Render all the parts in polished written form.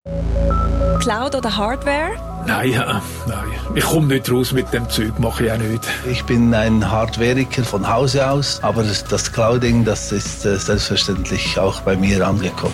Cloud oder Hardware? Nein. Ich komme nicht raus mit dem Zeug, mache ich auch nicht. Ich bin ein Hardwareiker von Hause aus, aber das Clouding, das ist selbstverständlich auch bei mir angekommen.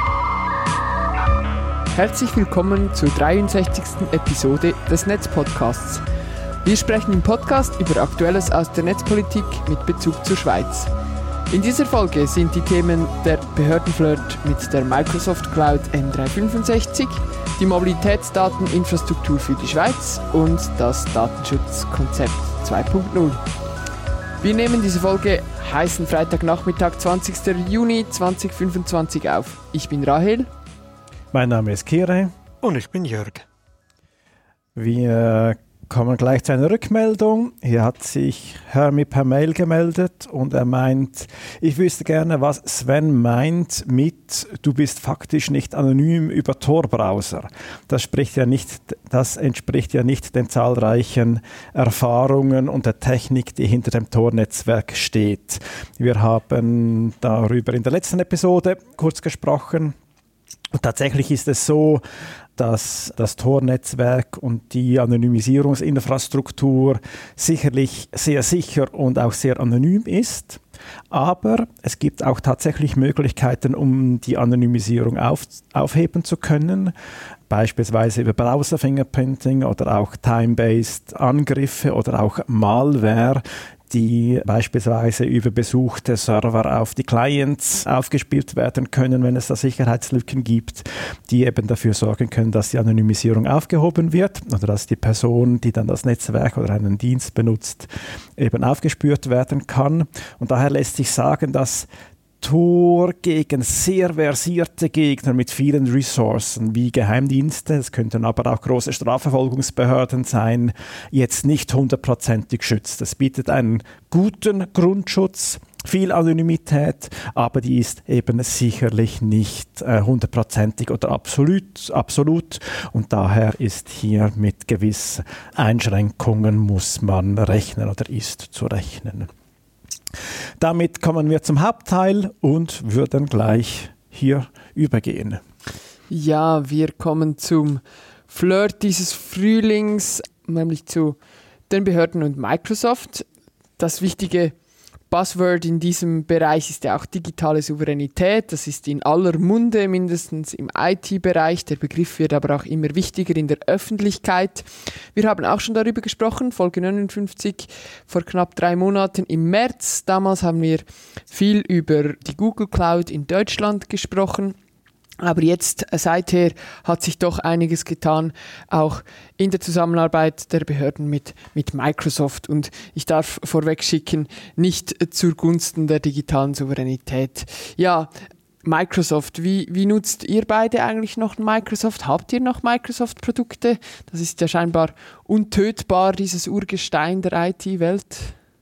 Herzlich willkommen zur 63. Episode des Netzpodcasts. Wir sprechen im Podcast über Aktuelles aus der Netzpolitik mit Bezug zur Schweiz. In dieser Folge sind die Themen der Behördenflirt mit der Microsoft Cloud M365, die Mobilitätsdateninfrastruktur für die Schweiz und das Datenschutzkonzept 2.0. Wir nehmen diese Folge heißen Freitagnachmittag, 20. Juni 2025 auf. Ich bin Rahel. Mein Name ist Kire. Und ich bin Jörg. Wir kommen gleich zu einer Rückmeldung. Hier hat sich Hermi per Mail gemeldet und er meint, ich wüsste gerne, was Sven meint mit du bist faktisch nicht anonym über Tor-Browser. Das entspricht ja nicht den zahlreichen Erfahrungen und der Technik, die hinter dem Tor-Netzwerk steht. Wir haben darüber in der letzten Episode kurz gesprochen. Und tatsächlich ist es so, dass das Tor-Netzwerk und die Anonymisierungsinfrastruktur sicherlich sehr sicher und auch sehr anonym ist. Aber es gibt auch tatsächlich Möglichkeiten, um die Anonymisierung aufheben zu können. Beispielsweise über Browser-Fingerprinting oder auch Time-Based Angriffe oder auch Malware, die beispielsweise über besuchte Server auf die Clients aufgespielt werden können, wenn es da Sicherheitslücken gibt, die eben dafür sorgen können, dass die Anonymisierung aufgehoben wird oder dass die Person, die dann das Netzwerk oder einen Dienst benutzt, eben aufgespürt werden kann. Und daher lässt sich sagen, dass Tor gegen sehr versierte Gegner mit vielen Ressourcen wie Geheimdienste, es könnten aber auch große Strafverfolgungsbehörden sein, jetzt nicht 100%ig schützt. Es bietet einen guten Grundschutz, viel Anonymität, aber die ist eben sicherlich nicht 100%ig oder absolut und daher ist hier mit gewissen Einschränkungen muss man rechnen oder ist zu rechnen. Damit kommen wir zum Hauptteil und würden gleich hier übergehen. Ja, wir kommen zum Flirt dieses Frühlings, nämlich zu den Behörden und Microsoft. Das wichtige Buzzword in diesem Bereich ist ja auch digitale Souveränität. Das ist in aller Munde, mindestens im IT-Bereich. Der Begriff wird aber auch immer wichtiger in der Öffentlichkeit. Wir haben auch schon darüber gesprochen, Folge 59 vor knapp 3 Monaten im März. Damals haben wir viel über die Google Cloud in Deutschland gesprochen. Aber jetzt, seither, hat sich doch einiges getan, auch in der Zusammenarbeit der Behörden mit Microsoft. Und ich darf vorweg schicken, nicht zugunsten der digitalen Souveränität. Ja, Microsoft, wie nutzt ihr beide eigentlich noch Microsoft? Habt ihr noch Microsoft-Produkte? Das ist ja scheinbar untötbar, dieses Urgestein der IT-Welt.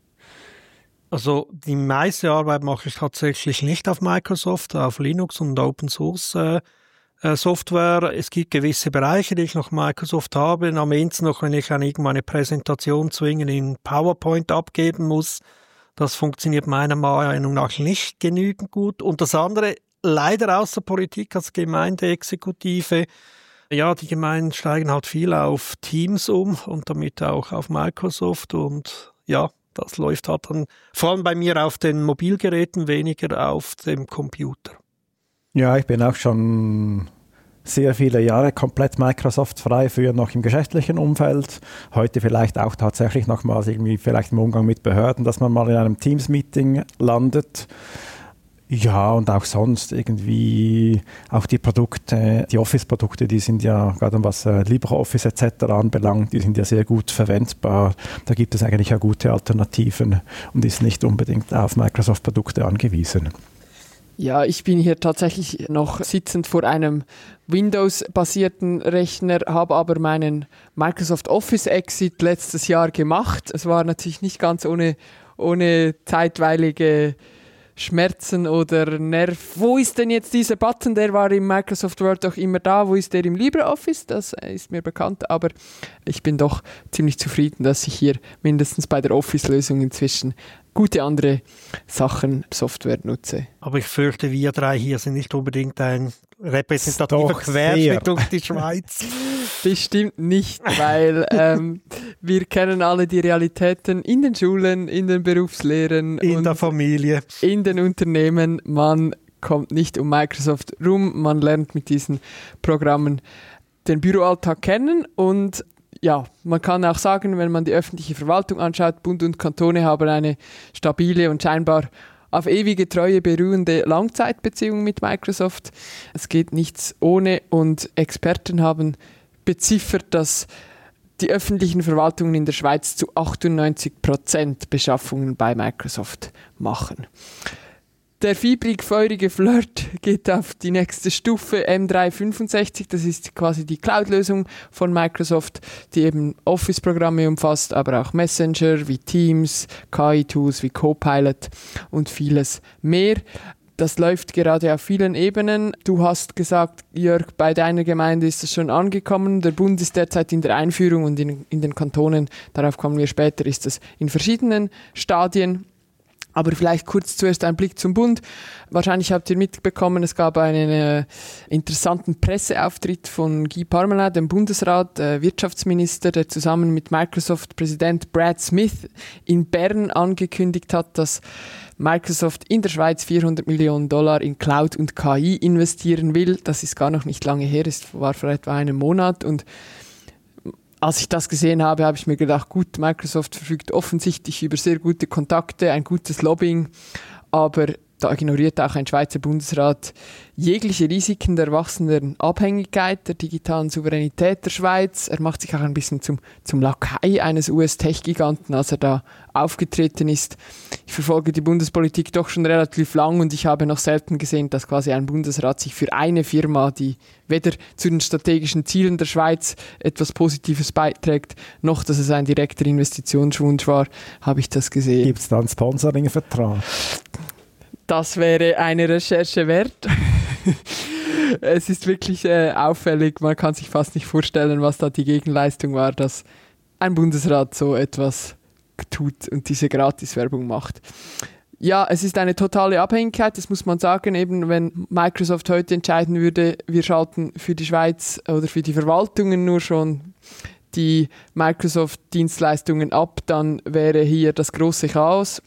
Also die meiste Arbeit mache ich tatsächlich nicht auf Microsoft, auf Linux und Open Source Software. Es gibt gewisse Bereiche, die ich noch Microsoft habe. Am ehesten noch, wenn ich an irgendeine Präsentation zwingend in PowerPoint abgeben muss. Das funktioniert meiner Meinung nach nicht genügend gut. Und das andere, leider aus der Politik als Gemeindeexekutive. Ja, die Gemeinden steigen halt viel auf Teams um und damit auch auf Microsoft und ja, das läuft halt dann vor allem bei mir auf den Mobilgeräten, weniger auf dem Computer. Ja, ich bin auch schon sehr viele Jahre komplett Microsoft-frei, früher noch im geschäftlichen Umfeld, heute vielleicht auch tatsächlich nochmals irgendwie vielleicht im Umgang mit Behörden, dass man mal in einem Teams-Meeting landet. Ja, und auch sonst irgendwie auch die Produkte, die Office-Produkte, die sind ja, gerade was LibreOffice etc. anbelangt, die sind ja sehr gut verwendbar. Da gibt es eigentlich ja gute Alternativen und ist nicht unbedingt auf Microsoft-Produkte angewiesen. Ja, ich bin hier tatsächlich noch sitzend vor einem Windows-basierten Rechner, habe aber meinen Microsoft Office-Exit letztes Jahr gemacht. Es war natürlich nicht ganz ohne zeitweilige Schmerzen oder Nerv. Wo ist denn jetzt dieser Button? Der war im Microsoft Word auch immer da. Wo ist der im LibreOffice? Das ist mir bekannt, aber ich bin doch ziemlich zufrieden, dass ich hier mindestens bei der Office-Lösung inzwischen gute andere Sachen, Software nutze. Aber ich fürchte, wir drei hier sind nicht unbedingt ein repräsentativer Doch Querschnitt durch die Schweiz. Bestimmt nicht, weil wir kennen alle die Realitäten in den Schulen, in den Berufslehren, In der Familie. in den Unternehmen. Man kommt nicht um Microsoft rum, man lernt mit diesen Programmen den Büroalltag kennen und ja, man kann auch sagen, wenn man die öffentliche Verwaltung anschaut, Bund und Kantone haben eine stabile und scheinbar auf ewige Treue beruhende Langzeitbeziehung mit Microsoft. Es geht nichts ohne und Experten haben beziffert, dass die öffentlichen Verwaltungen in der Schweiz zu 98% Beschaffungen bei Microsoft machen. Der fiebrig-feurige Flirt geht auf die nächste Stufe, M365, das ist quasi die Cloud-Lösung von Microsoft, die eben Office-Programme umfasst, aber auch Messenger wie Teams, KI-Tools wie Copilot und vieles mehr. Das läuft gerade auf vielen Ebenen. Du hast gesagt, Jörg, bei deiner Gemeinde ist es schon angekommen. Der Bund ist derzeit in der Einführung und in den Kantonen, darauf kommen wir später, ist es in verschiedenen Stadien. Aber vielleicht kurz zuerst ein Blick zum Bund. Wahrscheinlich habt ihr mitbekommen, es gab einen interessanten Presseauftritt von Guy Parmelin, dem Bundesrat, Wirtschaftsminister, der zusammen mit Microsoft-Präsident Brad Smith in Bern angekündigt hat, dass Microsoft in der Schweiz $400 Millionen in Cloud und KI investieren will. Das ist gar noch nicht lange her, es war vor etwa einem Monat und als ich das gesehen habe, habe ich mir gedacht, gut, Microsoft verfügt offensichtlich über sehr gute Kontakte, ein gutes Lobbying, aber da ignoriert auch ein Schweizer Bundesrat jegliche Risiken der wachsenden Abhängigkeit, der digitalen Souveränität der Schweiz. Er macht sich auch ein bisschen zum Lakai eines US-Tech-Giganten, als er da aufgetreten ist. Ich verfolge die Bundespolitik doch schon relativ lang und ich habe noch selten gesehen, dass quasi ein Bundesrat sich für eine Firma, die weder zu den strategischen Zielen der Schweiz etwas Positives beiträgt, noch dass es ein direkter Investitionswunsch war, habe ich das gesehen. Gibt es da einen Sponsoring-Vertrag? Das wäre eine Recherche wert. Es ist wirklich auffällig, man kann sich fast nicht vorstellen, was da die Gegenleistung war, dass ein Bundesrat so etwas tut und diese Gratiswerbung macht. Ja, es ist eine totale Abhängigkeit, das muss man sagen, eben wenn Microsoft heute entscheiden würde, wir schalten für die Schweiz oder für die Verwaltungen nur schon die Microsoft-Dienstleistungen ab, dann wäre hier das große Chaos.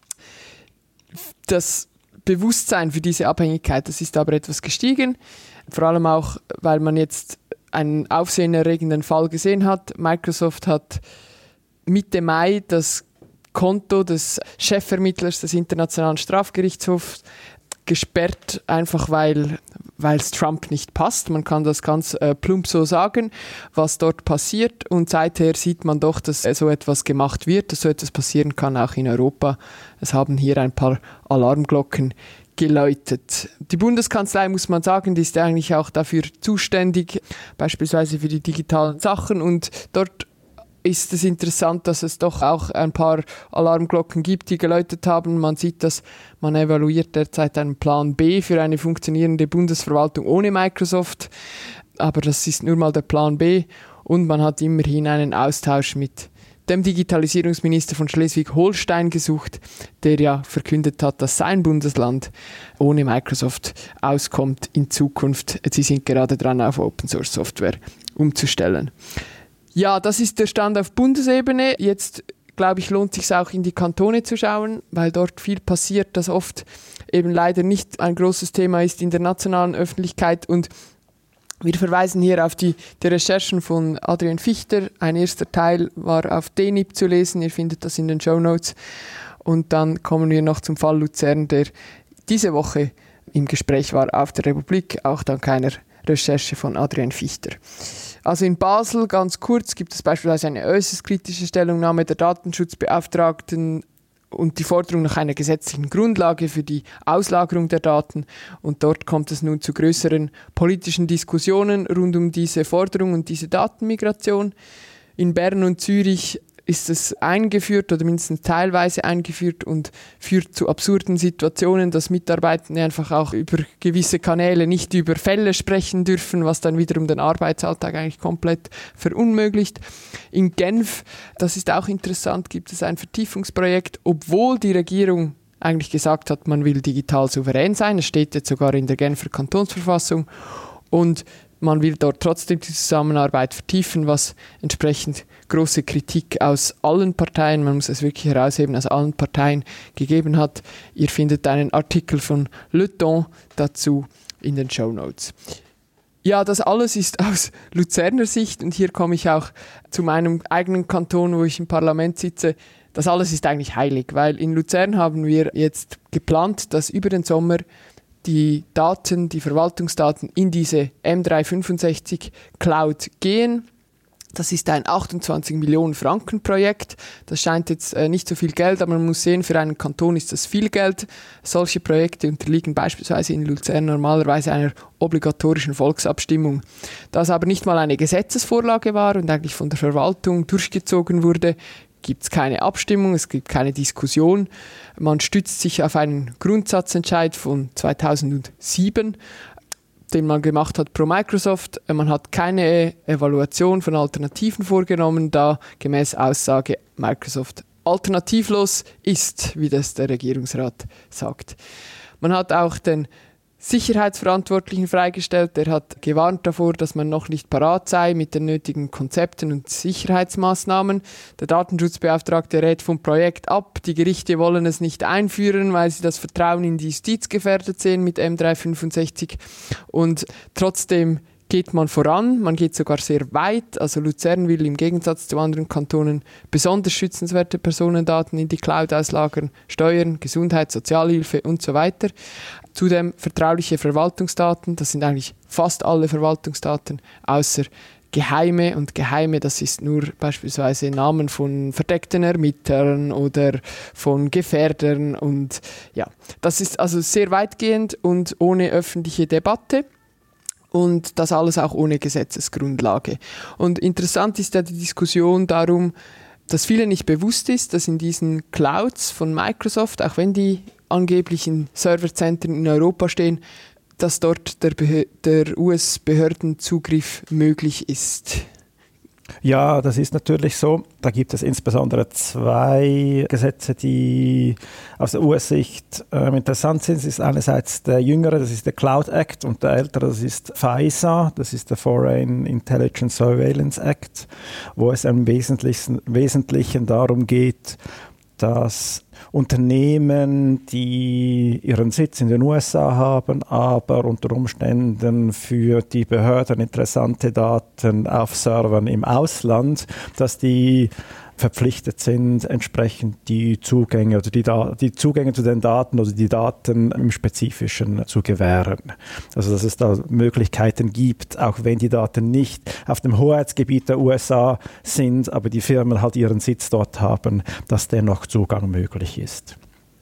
Das Bewusstsein für diese Abhängigkeit, das ist aber etwas gestiegen. Vor allem auch, weil man jetzt einen aufsehenerregenden Fall gesehen hat. Microsoft hat Mitte Mai das Konto des Chefvermittlers des Internationalen Strafgerichtshofs gesperrt, einfach weil es Trump nicht passt. Man kann das ganz plump so sagen, was dort passiert. Und seither sieht man doch, dass so etwas gemacht wird, dass so etwas passieren kann, auch in Europa. Es haben hier ein paar Alarmglocken geläutet. Die Bundeskanzlei, muss man sagen, die ist eigentlich auch dafür zuständig, beispielsweise für die digitalen Sachen. Und dort ist es interessant, dass es doch auch ein paar Alarmglocken gibt, die geläutet haben. Man sieht, dass man evaluiert derzeit einen Plan B für eine funktionierende Bundesverwaltung ohne Microsoft. Aber das ist nur mal der Plan B. Und man hat immerhin einen Austausch mit dem Digitalisierungsminister von Schleswig-Holstein gesucht, der ja verkündet hat, dass sein Bundesland ohne Microsoft auskommt in Zukunft. Sie sind gerade dran, auf Open-Source-Software umzustellen. Ja, das ist der Stand auf Bundesebene. Jetzt, glaube ich, lohnt es sich auch in die Kantone zu schauen, weil dort viel passiert, das oft eben leider nicht ein großes Thema ist in der nationalen Öffentlichkeit. Und wir verweisen hier auf die Recherchen von Adrian Fichter. Ein erster Teil war auf DNIP zu lesen. Ihr findet das in den Shownotes. Und dann kommen wir noch zum Fall Luzern, der diese Woche im Gespräch war auf der Republik, auch dank einer Recherche von Adrian Fichter. Also in Basel, ganz kurz, gibt es beispielsweise eine äußerst kritische Stellungnahme der Datenschutzbeauftragten und die Forderung nach einer gesetzlichen Grundlage für die Auslagerung der Daten. Und dort kommt es nun zu größeren politischen Diskussionen rund um diese Forderung und diese Datenmigration. In Bern und Zürich ist es eingeführt oder mindestens teilweise eingeführt und führt zu absurden Situationen, dass Mitarbeitende einfach auch über gewisse Kanäle nicht über Fälle sprechen dürfen, was dann wiederum den Arbeitsalltag eigentlich komplett verunmöglicht. In Genf, das ist auch interessant, gibt es ein Vertiefungsprojekt, obwohl die Regierung eigentlich gesagt hat, man will digital souverän sein. Es steht jetzt sogar in der Genfer Kantonsverfassung und man will dort trotzdem die Zusammenarbeit vertiefen, was entsprechend große Kritik aus allen Parteien, man muss es wirklich herausheben, aus allen Parteien gegeben hat. Ihr findet einen Artikel von Le Temps dazu in den Shownotes. Ja, das alles ist aus Luzerner Sicht und hier komme ich auch zu meinem eigenen Kanton, wo ich im Parlament sitze. Das alles ist eigentlich heilig, weil in Luzern haben wir jetzt geplant, dass über den Sommer die Daten, die Verwaltungsdaten in diese M365 Cloud gehen. Das ist ein 28 Millionen Franken Projekt. Das scheint jetzt nicht so viel Geld, aber man muss sehen, für einen Kanton ist das viel Geld. Solche Projekte unterliegen beispielsweise in Luzern normalerweise einer obligatorischen Volksabstimmung. Da es aber nicht mal eine Gesetzesvorlage war und eigentlich von der Verwaltung durchgezogen wurde, gibt es keine Abstimmung, es gibt keine Diskussion. Man stützt sich auf einen Grundsatzentscheid von 2007, den man gemacht hat pro Microsoft. Man hat keine Evaluation von Alternativen vorgenommen, da gemäß Aussage Microsoft alternativlos ist, wie das der Regierungsrat sagt. Man hat auch den Sicherheitsverantwortlichen freigestellt. Der hat gewarnt davor, dass man noch nicht parat sei mit den nötigen Konzepten und Sicherheitsmaßnahmen. Der Datenschutzbeauftragte rät vom Projekt ab. Die Gerichte wollen es nicht einführen, weil sie das Vertrauen in die Justiz gefährdet sehen mit M365. Und trotzdem geht man voran, man geht sogar sehr weit. Also Luzern will im Gegensatz zu anderen Kantonen besonders schützenswerte Personendaten in die Cloud auslagern, Steuern, Gesundheit, Sozialhilfe und so weiter. Zudem vertrauliche Verwaltungsdaten, das sind eigentlich fast alle Verwaltungsdaten, außer geheime. Und geheime, das ist nur beispielsweise Namen von verdeckten Ermittlern oder von Gefährdern. Und ja, das ist also sehr weitgehend und ohne öffentliche Debatte. Und das alles auch ohne Gesetzesgrundlage. Und interessant ist ja die Diskussion darum, dass vielen nicht bewusst ist, dass in diesen Clouds von Microsoft, auch wenn die angeblich in Serverzentren in Europa stehen, dass dort der US-Behördenzugriff möglich ist. Ja, das ist natürlich so. Da gibt es insbesondere zwei Gesetze, die aus der US-Sicht interessant sind. Das ist einerseits der jüngere, das ist der Cloud Act, und der ältere, das ist FISA, das ist der Foreign Intelligence Surveillance Act, wo es im Wesentlichen darum geht, dass Unternehmen, die ihren Sitz in den USA haben, aber unter Umständen für die Behörden interessante Daten auf Servern im Ausland, dass die verpflichtet sind, entsprechend die Zugänge oder die Zugänge zu den Daten oder die Daten im Spezifischen zu gewähren. Also dass es da Möglichkeiten gibt, auch wenn die Daten nicht auf dem Hoheitsgebiet der USA sind, aber die Firmen halt ihren Sitz dort haben, dass dennoch Zugang möglich ist.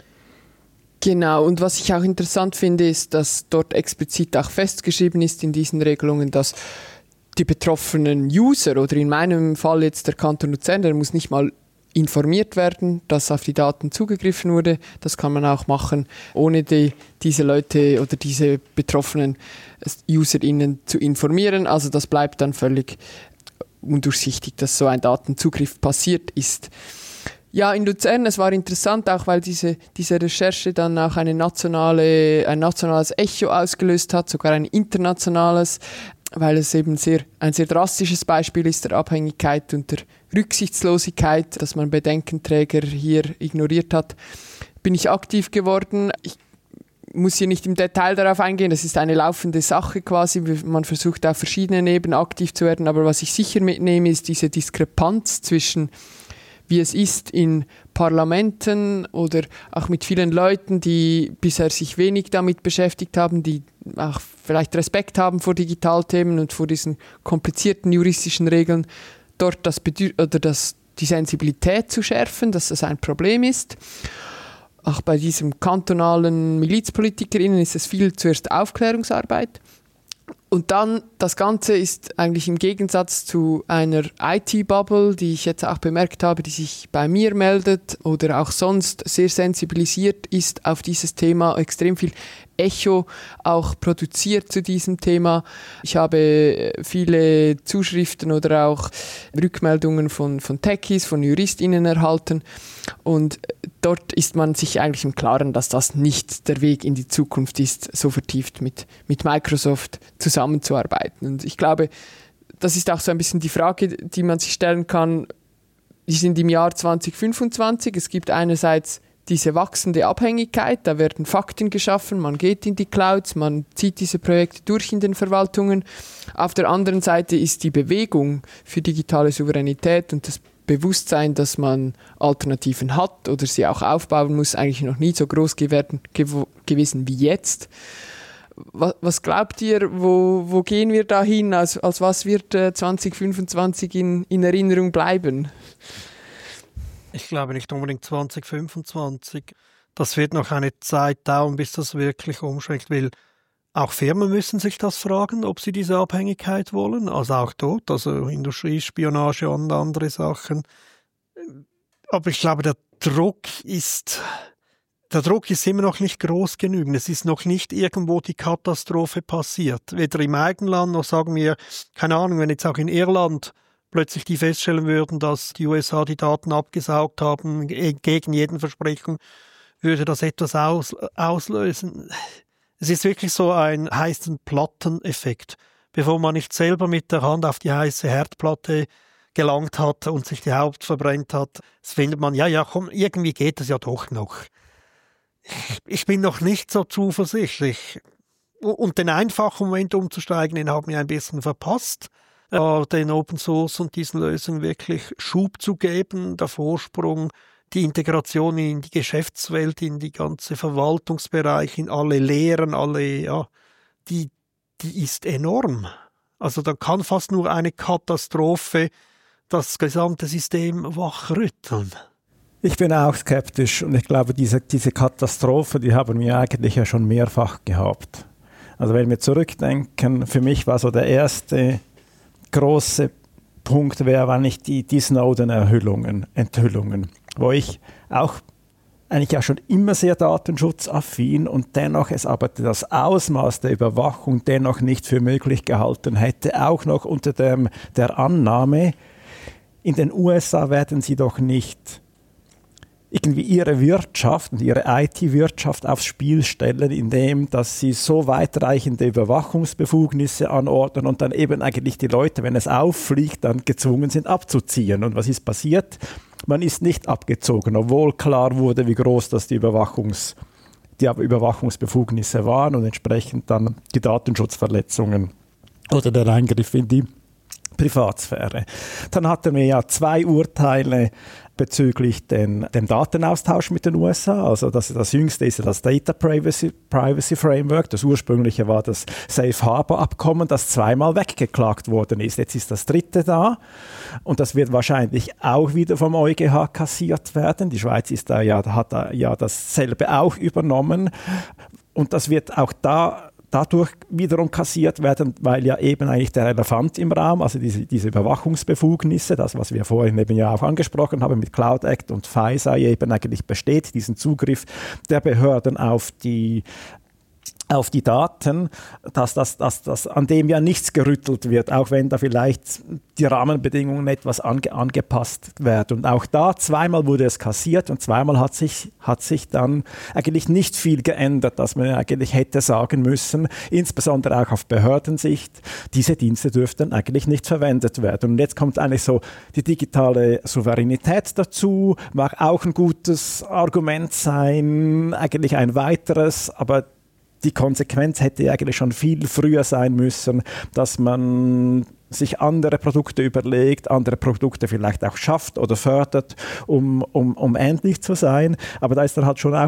Genau, und was ich auch interessant finde, ist, dass dort explizit auch festgeschrieben ist in diesen Regelungen, dass die betroffenen User oder in meinem Fall jetzt der Kanton Luzern, der muss nicht mal informiert werden, dass auf die Daten zugegriffen wurde. Das kann man auch machen, ohne diese Leute oder diese betroffenen UserInnen zu informieren. Also das bleibt dann völlig undurchsichtig, dass so ein Datenzugriff passiert ist. Ja, in Luzern, es war interessant, auch weil diese Recherche dann auch ein nationales Echo ausgelöst hat, sogar ein internationales, weil es eben ein sehr drastisches Beispiel ist der Abhängigkeit und der Rücksichtslosigkeit, dass man Bedenkenträger hier ignoriert hat, bin ich aktiv geworden. Ich muss hier nicht im Detail darauf eingehen, das ist eine laufende Sache quasi, man versucht auf verschiedenen Ebenen aktiv zu werden, aber was ich sicher mitnehme, ist diese Diskrepanz zwischen wie es ist in Parlamenten oder auch mit vielen Leuten, die bisher sich wenig damit beschäftigt haben, die auch vielleicht Respekt haben vor Digitalthemen und vor diesen komplizierten juristischen Regeln, dort die Sensibilität zu schärfen, dass das ein Problem ist. Auch bei diesem kantonalen MilizpolitikerInnen ist es viel zuerst Aufklärungsarbeit. Und dann, das Ganze ist eigentlich im Gegensatz zu einer IT-Bubble, die ich jetzt auch bemerkt habe, die sich bei mir meldet oder auch sonst sehr sensibilisiert ist auf dieses Thema, extrem viel Echo auch produziert zu diesem Thema. Ich habe viele Zuschriften oder auch Rückmeldungen von Techies, von JuristInnen erhalten und dort ist man sich eigentlich im Klaren, dass das nicht der Weg in die Zukunft ist, so vertieft mit Microsoft zusammenzuarbeiten. Und ich glaube, das ist auch so ein bisschen die Frage, die man sich stellen kann. Wir sind im Jahr 2025, es gibt einerseits diese wachsende Abhängigkeit, da werden Fakten geschaffen, man geht in die Clouds, man zieht diese Projekte durch in den Verwaltungen. Auf der anderen Seite ist die Bewegung für digitale Souveränität und das Bewusstsein, dass man Alternativen hat oder sie auch aufbauen muss, eigentlich noch nie so groß gewesen wie jetzt. Was glaubt ihr, wo gehen wir da hin? Als was wird 2025 in Erinnerung bleiben? Ich glaube nicht unbedingt 2025. Das wird noch eine Zeit dauern, bis das wirklich umschwenkt, weil auch Firmen müssen sich das fragen, ob sie diese Abhängigkeit wollen. Also auch dort, also Industriespionage und andere Sachen. Aber ich glaube, der Druck ist immer noch nicht groß genug. Es ist noch nicht irgendwo die Katastrophe passiert. Weder im eigenen Land noch, sagen wir, keine Ahnung, wenn jetzt auch in Irland plötzlich die feststellen würden, dass die USA die Daten abgesaugt haben, gegen jeden Versprechung, würde das etwas auslösen. Es ist wirklich so ein heißen Platteneffekt. Bevor man nicht selber mit der Hand auf die heiße Herdplatte gelangt hat und sich die Haut verbrennt hat, findet man, ja, komm, irgendwie geht es ja doch noch. Ich bin noch nicht so zuversichtlich. Und den einfachen Moment umzusteigen, den haben wir ein bisschen verpasst. Den Open Source und diesen Lösungen wirklich Schub zu geben, der Vorsprung, die Integration in die Geschäftswelt, in die ganze Verwaltungsbereiche, in alle Lehren, die ist enorm. Also da kann fast nur eine Katastrophe das gesamte System wachrütteln. Ich bin auch skeptisch und ich glaube, diese Katastrophe, die haben wir eigentlich ja schon mehrfach gehabt. Also wenn wir zurückdenken, für mich war so der erste große Punkt waren nicht die Snowden-Enthüllungen, wo ich auch eigentlich ja schon immer sehr datenschutzaffin und dennoch es aber das Ausmaß der Überwachung dennoch nicht für möglich gehalten hätte, auch noch unter der Annahme, in den USA werden sie doch nicht irgendwie ihre Wirtschaft und ihre IT-Wirtschaft aufs Spiel stellen, indem dass sie so weitreichende Überwachungsbefugnisse anordnen und dann eben eigentlich die Leute, wenn es auffliegt, dann gezwungen sind abzuziehen. Und was ist passiert? Man ist nicht abgezogen, obwohl klar wurde, wie groß das die Überwachungsbefugnisse waren und entsprechend dann die Datenschutzverletzungen oder der Eingriff in die Privatsphäre. Dann hatten wir ja 2 Urteile bezüglich dem Datenaustausch mit den USA. Also das jüngste ist ja das Data Privacy Framework. Das ursprüngliche war das Safe Harbor Abkommen, das 2-mal weggeklagt worden ist. Jetzt ist das 3. da und das wird wahrscheinlich auch wieder vom EuGH kassiert werden. Die Schweiz hat ja dasselbe auch übernommen und das wird auch dadurch wiederum kassiert werden, weil ja eben eigentlich der Elefant im Raum, also diese Überwachungsbefugnisse, das, was wir vorhin eben ja auch angesprochen haben mit Cloud Act und FISA eben eigentlich besteht, diesen Zugriff der Behörden auf die Daten, dass an dem ja nichts gerüttelt wird, auch wenn da vielleicht die Rahmenbedingungen etwas angepasst werden. Und auch da 2-mal wurde es kassiert und 2-mal hat sich dann eigentlich nicht viel geändert, dass man eigentlich hätte sagen müssen, insbesondere auch auf Behördensicht, diese Dienste dürften eigentlich nicht verwendet werden. Und jetzt kommt eigentlich so die digitale Souveränität dazu, mag auch ein gutes Argument sein, eigentlich ein weiteres, aber die Konsequenz hätte eigentlich schon viel früher sein müssen, dass man sich andere Produkte überlegt, andere Produkte vielleicht auch schafft oder fördert, um ähnlich zu sein. Aber da ist dann halt schon auch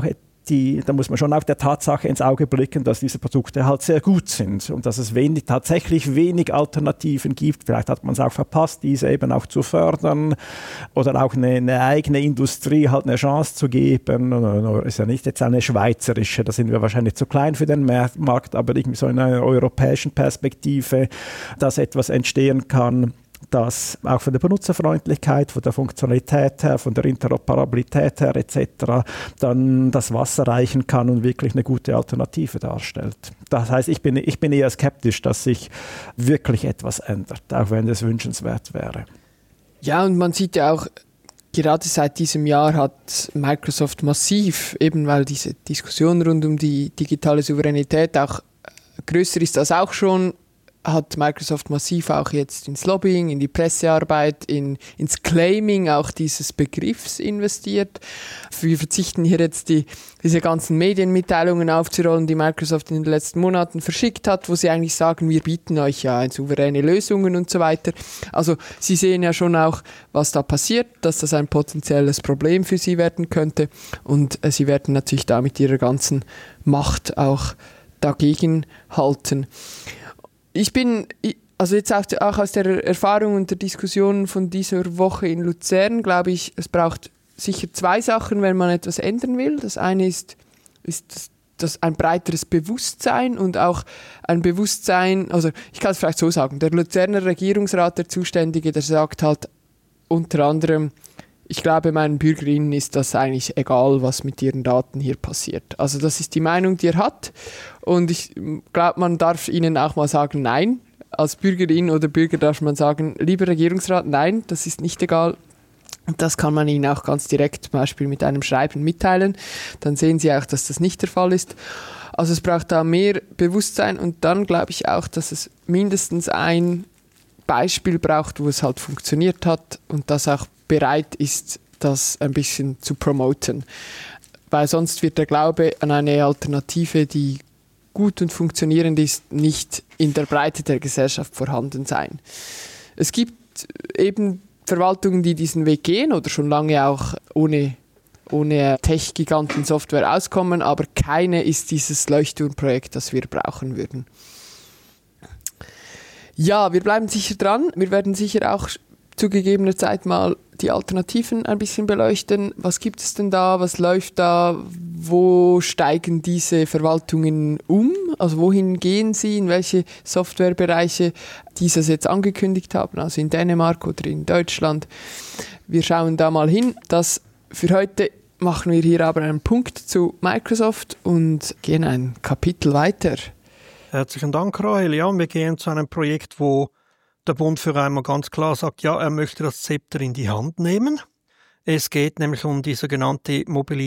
da muss man schon auch der Tatsache ins Auge blicken, dass diese Produkte halt sehr gut sind und dass es tatsächlich wenig Alternativen gibt. Vielleicht hat man es auch verpasst, diese eben auch zu fördern oder auch eine eigene Industrie halt eine Chance zu geben. Ist ja nicht jetzt eine schweizerische, da sind wir wahrscheinlich zu klein für den Markt, aber irgendwie so in einer europäischen Perspektive, dass etwas entstehen kann, das auch von der Benutzerfreundlichkeit, von der Funktionalität her, von der Interoperabilität her etc. dann das Wasser reichen kann und wirklich eine gute Alternative darstellt. Das heißt, ich bin eher skeptisch, dass sich wirklich etwas ändert, auch wenn es wünschenswert wäre. Ja, und man sieht ja auch, gerade seit diesem Jahr hat Microsoft massiv, eben weil diese Diskussion rund um die digitale Souveränität auch größer ist als auch schon, hat Microsoft massiv auch jetzt ins Lobbying, in die Pressearbeit, ins Claiming auch dieses Begriffs investiert. Wir verzichten hier jetzt diese ganzen Medienmitteilungen aufzurollen, die Microsoft in den letzten Monaten verschickt hat, wo sie eigentlich sagen, wir bieten euch ja souveräne Lösungen und so weiter. Also sie sehen ja schon auch, was da passiert, dass das ein potenzielles Problem für sie werden könnte und sie werden natürlich da mit ihrer ganzen Macht auch dagegen halten. Ich bin, also jetzt auch aus der Erfahrung und der Diskussion von dieser Woche in Luzern, glaube ich, es braucht sicher zwei Sachen, wenn man etwas ändern will. Das eine ist das ein breiteres Bewusstsein und auch ein Bewusstsein, also ich kann es vielleicht so sagen, der Luzerner Regierungsrat, der Zuständige, der sagt halt unter anderem, ich glaube, meinen BürgerInnen ist das eigentlich egal, was mit ihren Daten hier passiert. Also das ist die Meinung, die er hat. Und ich glaube, man darf ihnen auch mal sagen, nein. Als Bürgerin oder Bürger darf man sagen, lieber Regierungsrat, nein, das ist nicht egal. Und das kann man ihnen auch ganz direkt zum Beispiel mit einem Schreiben mitteilen. Dann sehen sie auch, dass das nicht der Fall ist. Also es braucht da mehr Bewusstsein. Und dann glaube ich auch, dass es mindestens ein Beispiel braucht, wo es halt funktioniert hat und das auch bereit ist, das ein bisschen zu promoten. Weil sonst wird der Glaube an eine Alternative, die gut und funktionierend ist, nicht in der Breite der Gesellschaft vorhanden sein. Es gibt eben Verwaltungen, die diesen Weg gehen oder schon lange auch ohne Tech-Giganten Software auskommen, aber keine ist dieses Leuchtturmprojekt, das wir brauchen würden. Ja, wir bleiben sicher dran. Wir werden sicher auch zu gegebener Zeit mal die Alternativen ein bisschen beleuchten. Was gibt es denn da? Was läuft da? Wo steigen diese Verwaltungen um? Also wohin gehen sie? In welche Softwarebereiche, die sie jetzt angekündigt haben? Also in Dänemark oder in Deutschland. Wir schauen da mal hin. Das für heute machen wir hier aber einen Punkt zu Microsoft und gehen ein Kapitel weiter. Herzlichen Dank, Rahel. Ja, wir gehen zu einem Projekt, wo der Bund für einmal ganz klar sagt, ja, er möchte das Zepter in die Hand nehmen. Es geht nämlich um die sogenannte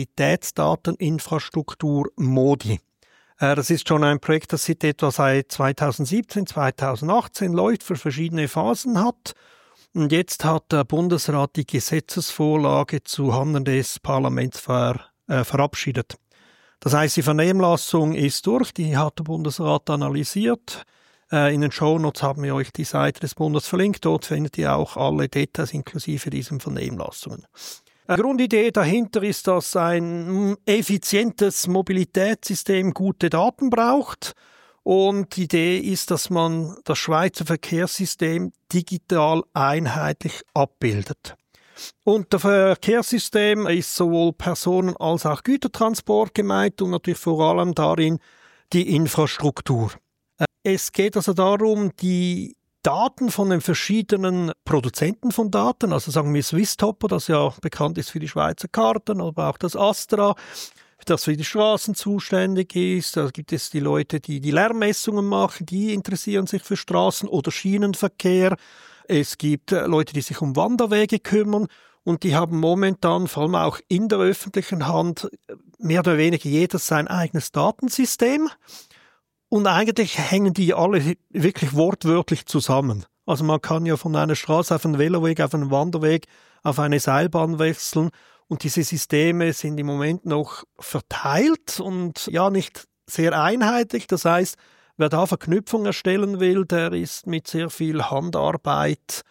Mobilitätsdateninfrastruktur MODI. Das ist schon ein Projekt, das seit 2017, 2018 läuft, für verschiedene Phasen hat. Und jetzt hat der Bundesrat die Gesetzesvorlage zu Handen des Parlaments verabschiedet. Das heißt, die Vernehmlassung ist durch, die hat der Bundesrat analysiert. In den Shownotes haben wir euch die Seite des Bundes verlinkt. Dort findet ihr auch alle Details inklusive diesen Vernehmlassungen. Die Grundidee dahinter ist, dass ein effizientes Mobilitätssystem gute Daten braucht. Und die Idee ist, dass man das Schweizer Verkehrssystem digital einheitlich abbildet. Und das Verkehrssystem ist sowohl Personen- als auch Gütertransport gemeint und natürlich vor allem darin die Infrastruktur. Es geht also darum, die Daten von den verschiedenen Produzenten von Daten, also sagen wir Swisstopper, das ja bekannt ist für die Schweizer Karten, aber auch das Astra, das für die Straßen zuständig ist. Da gibt es die Leute, die die Lärmmessungen machen, die interessieren sich für Straßen- oder Schienenverkehr. Es gibt Leute, die sich um Wanderwege kümmern und die haben momentan, vor allem auch in der öffentlichen Hand, mehr oder weniger jeder sein eigenes Datensystem. Und eigentlich hängen die alle wirklich wortwörtlich zusammen. Also man kann ja von einer Straße auf einen Veloweg, auf einen Wanderweg, auf eine Seilbahn wechseln. Und diese Systeme sind im Moment noch verteilt und ja nicht sehr einheitlich. Das heißt, wer da Verknüpfung erstellen will, der ist mit sehr viel Handarbeit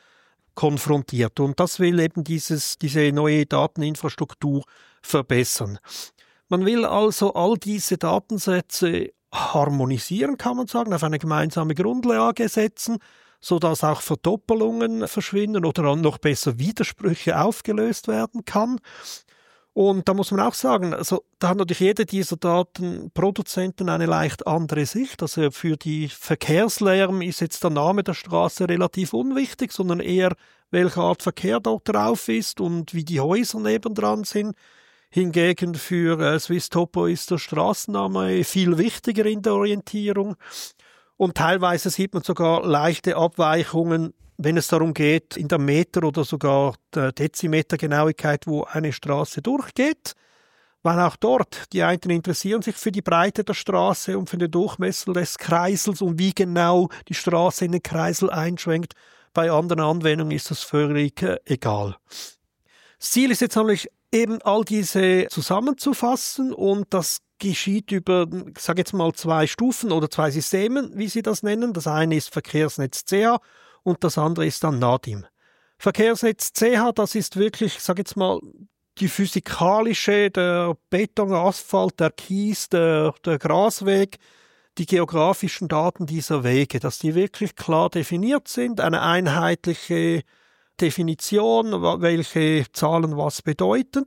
konfrontiert. Und das will eben diese neue Dateninfrastruktur verbessern. Man will also all diese Datensätze harmonisieren, kann man sagen, auf eine gemeinsame Grundlage setzen, sodass auch Verdoppelungen verschwinden oder noch besser Widersprüche aufgelöst werden kann. Und da muss man auch sagen, also da hat natürlich jeder dieser Datenproduzenten eine leicht andere Sicht. Also für die Verkehrslärm ist jetzt der Name der Straße relativ unwichtig, sondern eher, welche Art Verkehr dort drauf ist und wie die Häuser nebendran sind. Hingegen für Swisstopo ist der Straßenname viel wichtiger in der Orientierung. Und teilweise sieht man sogar leichte Abweichungen, wenn es darum geht, in der Meter- oder sogar der Dezimetergenauigkeit, wo eine Straße durchgeht. Weil auch dort, die einen interessieren sich für die Breite der Straße und für den Durchmesser des Kreisels und wie genau die Straße in den Kreisel einschwenkt. Bei anderen Anwendungen ist das völlig egal. Das Ziel ist jetzt nämlich eben all diese zusammenzufassen und das geschieht über, ich sage jetzt mal, 2 Stufen oder 2 Systemen, wie Sie das nennen. Das eine ist Verkehrsnetz CH und das andere ist dann NADIM. Verkehrsnetz CH, das ist wirklich, ich sage jetzt mal, die physikalische, der Beton, Asphalt, der Kies, der Grasweg, die geografischen Daten dieser Wege, dass die wirklich klar definiert sind, eine einheitliche Definition, welche Zahlen was bedeuten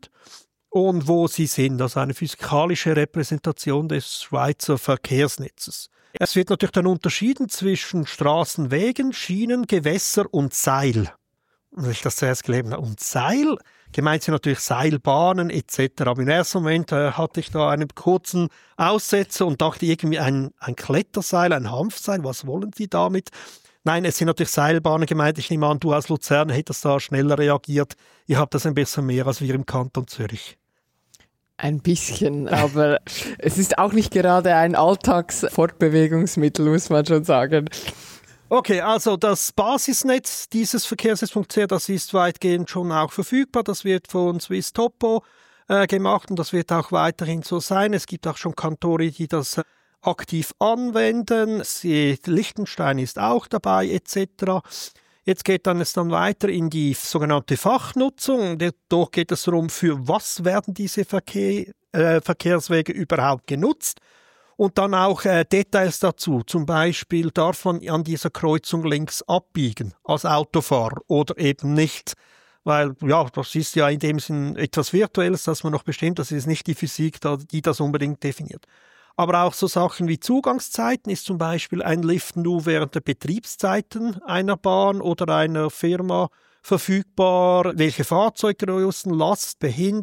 und wo sie sind, also eine physikalische Repräsentation des Schweizer Verkehrsnetzes. Es wird natürlich dann unterschieden zwischen Straßen, Wegen, Schienen, Gewässer und Seil. Und ich das zuerst gelesen habe, und Seil, gemeint sind natürlich Seilbahnen etc. Aber im ersten Moment hatte ich da einen kurzen Aussetzer und dachte irgendwie ein Kletterseil, ein Hanfseil, was wollen die damit? Nein, es sind natürlich Seilbahnen gemeint. Ich nehme an, du aus Luzern hättest da schneller reagiert. Ihr habt das ein bisschen mehr als wir im Kanton Zürich. Ein bisschen, aber es ist auch nicht gerade ein Alltagsfortbewegungsmittel, muss man schon sagen. Okay, also das Basisnetz dieses Verkehrsnetz.ch, das ist weitgehend schon auch verfügbar. Das wird von Swisstopo gemacht und das wird auch weiterhin so sein. Es gibt auch schon Kantone, die das aktiv anwenden. Liechtenstein ist auch dabei etc. Jetzt geht es dann weiter in die sogenannte Fachnutzung. Dort geht es darum, für was werden diese Verkehrswege überhaupt genutzt. Und dann auch Details dazu. Zum Beispiel darf man an dieser Kreuzung links abbiegen als Autofahrer oder eben nicht. Weil, ja, das ist ja in dem Sinn etwas Virtuelles, das man noch bestimmt. Das ist nicht die Physik, die das unbedingt definiert. Aber auch so Sachen wie Zugangszeiten ist zum Beispiel ein Lift nur während der Betriebszeiten einer Bahn oder einer Firma verfügbar. Welche Fahrzeuggrößen, Last,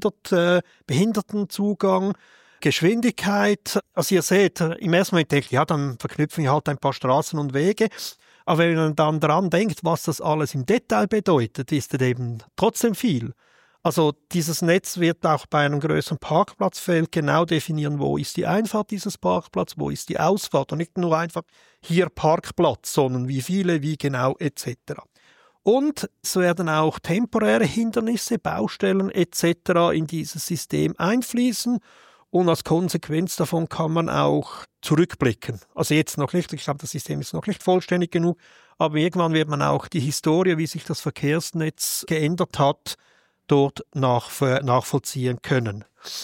Behindertenzugang, Geschwindigkeit. Also ihr seht, im ersten Moment denke ich, ja, dann verknüpfen wir halt ein paar Straßen und Wege. Aber wenn man dann daran denkt, was das alles im Detail bedeutet, ist es eben trotzdem viel. Also dieses Netz wird auch bei einem größeren Parkplatzfeld genau definieren, wo ist die Einfahrt dieses Parkplatzes, wo ist die Ausfahrt. Und nicht nur einfach hier Parkplatz, sondern wie viele, wie genau etc. Und es werden auch temporäre Hindernisse, Baustellen etc. in dieses System einfließen. Und als Konsequenz davon kann man auch zurückblicken. Also jetzt noch nicht, ich glaube, das System ist noch nicht vollständig genug, aber irgendwann wird man auch die Historie, wie sich das Verkehrsnetz geändert hat, dort nachvollziehen können.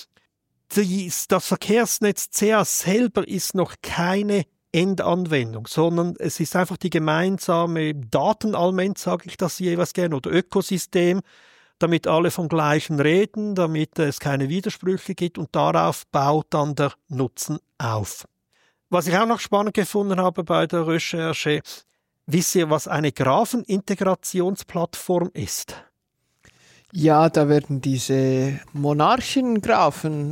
Das Verkehrsnetz CH selber ist noch keine Endanwendung, sondern es ist einfach die gemeinsame Datenalment, sage ich das jeweils gerne, oder Ökosystem, damit alle vom Gleichen reden, damit es keine Widersprüche gibt und darauf baut dann der Nutzen auf. Was ich auch noch spannend gefunden habe bei der Recherche, wisst ihr, was eine Graphenintegrationsplattform ist? Ja, da werden diese Monarchengrafen,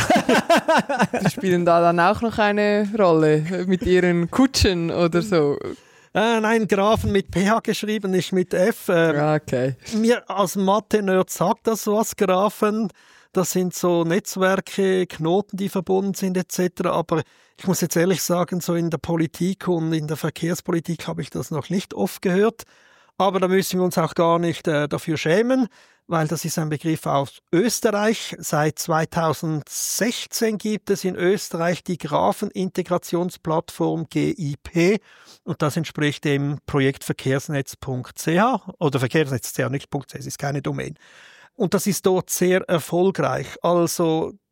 die spielen da dann auch noch eine Rolle mit ihren Kutschen oder so. Nein, Graphen mit PH geschrieben, nicht mit F. Okay. Mir als Mathe-Nerd sagt das was, Graphen. Das sind so Netzwerke, Knoten, die verbunden sind etc. Aber ich muss jetzt ehrlich sagen, so in der Politik und in der Verkehrspolitik habe ich das noch nicht oft gehört. Aber da müssen wir uns auch gar nicht dafür schämen, weil das ist ein Begriff aus Österreich. Seit 2016 gibt es in Österreich die Graphenintegrationsplattform GIP und das entspricht dem Projekt Verkehrsnetz.ch oder Verkehrsnetz.ch, nicht .ch, es ist keine Domain. Und das ist dort sehr erfolgreich. Also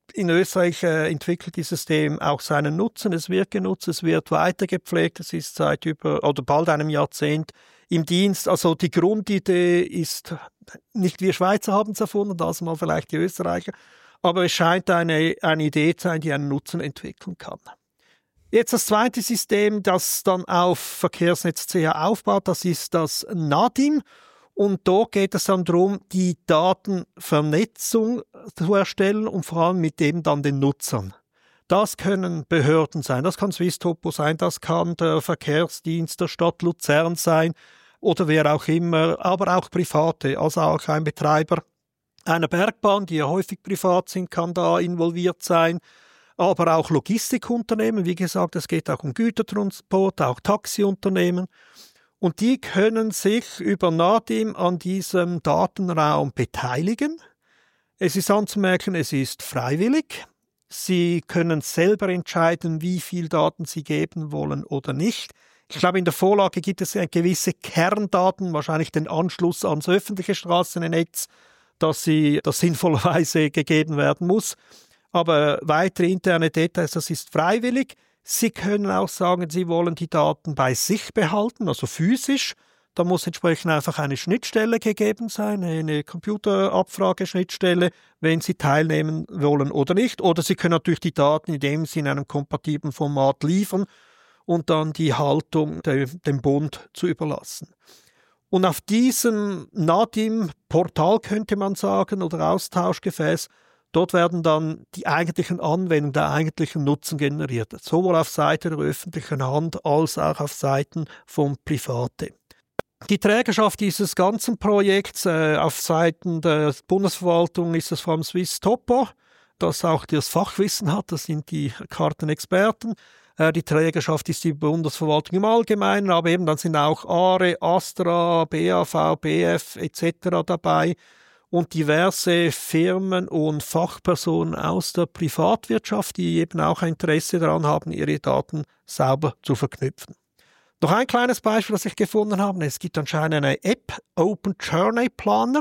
in Österreich entwickelt dieses System auch seinen Nutzen. Es wird genutzt, es wird weiter gepflegt. Es ist seit bald einem Jahrzehnt im Dienst. Also die Grundidee ist, nicht wir Schweizer haben es erfunden, das mal vielleicht die Österreicher, aber es scheint eine Idee zu sein, die einen Nutzen entwickeln kann. Jetzt das zweite System, das dann auf Verkehrsnetz CH aufbaut, das ist das NADIM. Und da geht es dann darum, die Datenvernetzung zu erstellen und vor allem mit dem dann den Nutzern. Das können Behörden sein, das kann Swisstopo sein, das kann der Verkehrsdienst der Stadt Luzern sein oder wer auch immer, aber auch Private, also auch ein Betreiber einer Bergbahn, die ja häufig privat sind, kann da involviert sein, aber auch Logistikunternehmen, wie gesagt, es geht auch um Gütertransport, auch Taxiunternehmen. Und die können sich über NADIM an diesem Datenraum beteiligen. Es ist anzumerken, es ist freiwillig. Sie können selber entscheiden, wie viel Daten sie geben wollen oder nicht. Ich glaube, in der Vorlage gibt es gewisse Kerndaten, wahrscheinlich den Anschluss ans öffentliche Straßennetz, das sinnvollerweise gegeben werden muss. Aber weitere interne Details, das ist freiwillig. Sie können auch sagen, Sie wollen die Daten bei sich behalten, also physisch. Da muss entsprechend einfach eine Schnittstelle gegeben sein, eine Computerabfrageschnittstelle, wenn Sie teilnehmen wollen oder nicht. Oder Sie können natürlich die Daten in dem Sinne in einem kompatiblen Format liefern und dann die Haltung dem Bund zu überlassen. Und auf diesem NADIM-Portal könnte man sagen, oder Austauschgefäß, dort werden dann die eigentlichen Anwendungen, der eigentlichen Nutzen generiert, sowohl auf Seite der öffentlichen Hand als auch auf Seiten von Private. Die Trägerschaft dieses ganzen Projekts auf Seiten der Bundesverwaltung ist es vor allem Swisstopo, das auch das Fachwissen hat, das sind die Kartenexperten. Die Trägerschaft ist die Bundesverwaltung im Allgemeinen, aber eben dann sind auch ARE, Astra, BAV, BF etc. dabei. Und diverse Firmen und Fachpersonen aus der Privatwirtschaft, die eben auch ein Interesse daran haben, ihre Daten sauber zu verknüpfen. Noch ein kleines Beispiel, das ich gefunden habe. Es gibt anscheinend eine App, Open Journey Planner,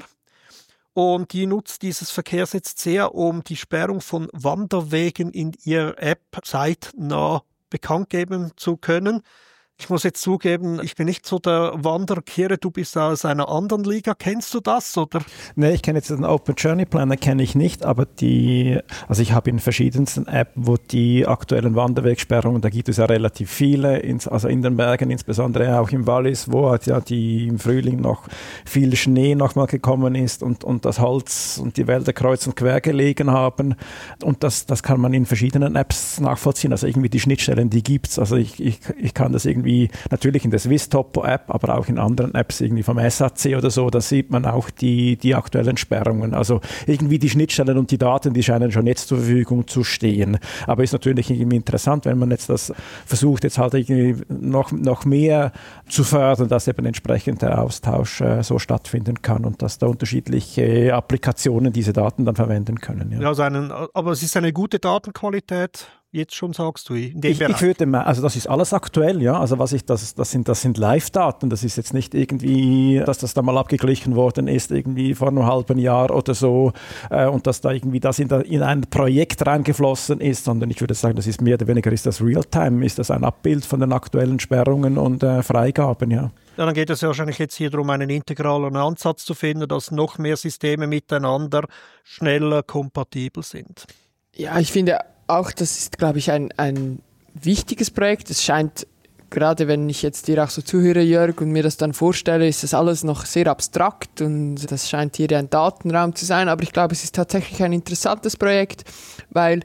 und die nutzt dieses Verkehrsnetz sehr, um die Sperrung von Wanderwegen in ihrer App zeitnah bekannt geben zu können. Ich muss jetzt zugeben, ich bin nicht so der Wanderkehrer, du bist aus einer anderen Liga. Kennst du das, oder? Nee, ich kenne jetzt den Open Journey Planner, kenne ich nicht, aber also ich habe in verschiedensten Apps, wo die aktuellen Wanderwegsperrungen, da gibt es ja relativ viele, also in den Bergen, insbesondere auch im Wallis, wo halt ja im Frühling noch viel Schnee nochmal gekommen ist und das Holz und die Wälder kreuz und quer gelegen haben. Und das kann man in verschiedenen Apps nachvollziehen. Also irgendwie die Schnittstellen, die gibt's. Also ich kann das irgendwie natürlich in der Swisstopo-App, aber auch in anderen Apps, irgendwie vom SAC oder so, da sieht man auch die aktuellen Sperrungen. Also irgendwie die Schnittstellen und die Daten, die scheinen schon jetzt zur Verfügung zu stehen. Aber ist natürlich irgendwie interessant, wenn man jetzt das versucht, jetzt halt irgendwie noch mehr zu fördern, dass eben entsprechend der Austausch so stattfinden kann und dass da unterschiedliche Applikationen diese Daten dann verwenden können. Ja. Ja, aber es ist eine gute Datenqualität. Jetzt schon, sagst du, in dem Bereich? Ich würde mal, also das ist alles aktuell, ja. Also das sind Live-Daten. Das ist jetzt nicht irgendwie, dass das da mal abgeglichen worden ist, irgendwie vor einem halben Jahr oder so, und dass da irgendwie das in ein Projekt reingeflossen ist, sondern ich würde sagen, das ist mehr oder weniger, ist das Realtime, ist das ein Abbild von den aktuellen Sperrungen und Freigaben, ja. Ja, dann geht es ja wahrscheinlich jetzt hier darum, einen integralen Ansatz zu finden, dass noch mehr Systeme miteinander schneller kompatibel sind. Ja, ich finde auch, das ist, glaube ich, ein wichtiges Projekt. Es scheint, gerade wenn ich jetzt dir auch so zuhöre, Jörg, und mir das dann vorstelle, ist das alles noch sehr abstrakt und das scheint hier ein Datenraum zu sein. Aber ich glaube, es ist tatsächlich ein interessantes Projekt, weil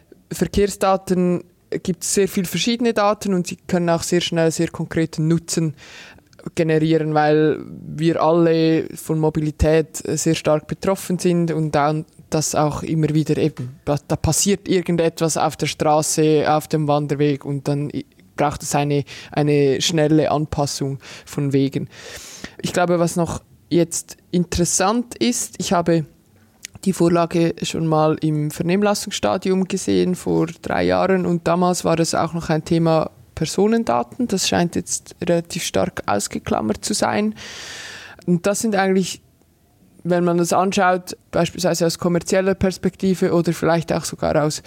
Verkehrsdaten gibt es sehr viele verschiedene Daten und sie können auch sehr schnell sehr konkreten Nutzen generieren, weil wir alle von Mobilität sehr stark betroffen sind und dann das auch immer wieder eben, da passiert irgendetwas auf der Straße, auf dem Wanderweg und dann braucht es eine schnelle Anpassung von Wegen. Ich glaube, was noch jetzt interessant ist, ich habe die Vorlage schon mal im Vernehmlassungsstadium gesehen vor 3 Jahren und damals war es auch noch ein Thema Personendaten. Das scheint jetzt relativ stark ausgeklammert zu sein. Und das sind eigentlich wenn man das anschaut, beispielsweise aus kommerzieller Perspektive oder vielleicht auch sogar aus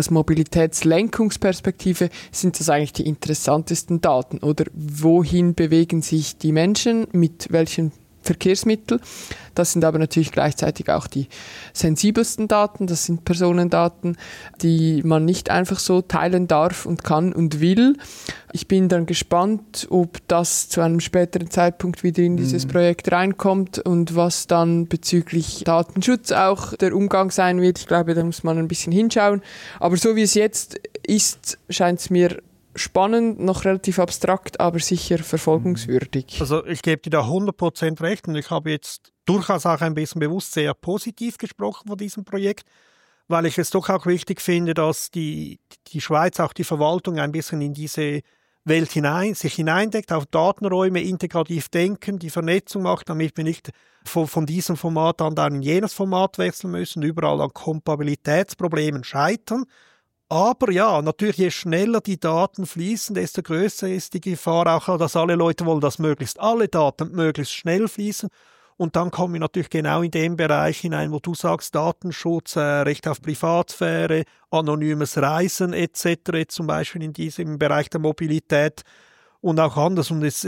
Mobilitätslenkungsperspektive, sind das eigentlich die interessantesten Daten. Oder wohin bewegen sich die Menschen, mit welchen Verkehrsmittel. Das sind aber natürlich gleichzeitig auch die sensibelsten Daten, das sind Personendaten, die man nicht einfach so teilen darf und kann und will. Ich bin dann gespannt, ob das zu einem späteren Zeitpunkt wieder in dieses Projekt reinkommt und was dann bezüglich Datenschutz auch der Umgang sein wird. Ich glaube, da muss man ein bisschen hinschauen. Aber so wie es jetzt ist, scheint es mir spannend, noch relativ abstrakt, aber sicher verfolgungswürdig. Also ich gebe dir da 100% recht und ich habe jetzt durchaus auch ein bisschen bewusst sehr positiv gesprochen von diesem Projekt, weil ich es doch auch wichtig finde, dass die Schweiz, auch die Verwaltung ein bisschen in diese Welt sich hineindeckt, auf Datenräume integrativ denken, die Vernetzung macht, damit wir nicht von diesem Format dann in jenes Format wechseln müssen, überall an Kompatibilitätsproblemen scheitern. Aber ja, natürlich, je schneller die Daten fließen, desto größer ist die Gefahr auch, dass alle Leute wollen, dass möglichst alle Daten möglichst schnell fließen. Und dann kommen wir natürlich genau in den Bereich hinein, wo du sagst, Datenschutz, Recht auf Privatsphäre, anonymes Reisen etc., jetzt zum Beispiel in diesem Bereich der Mobilität und auch anders. Und es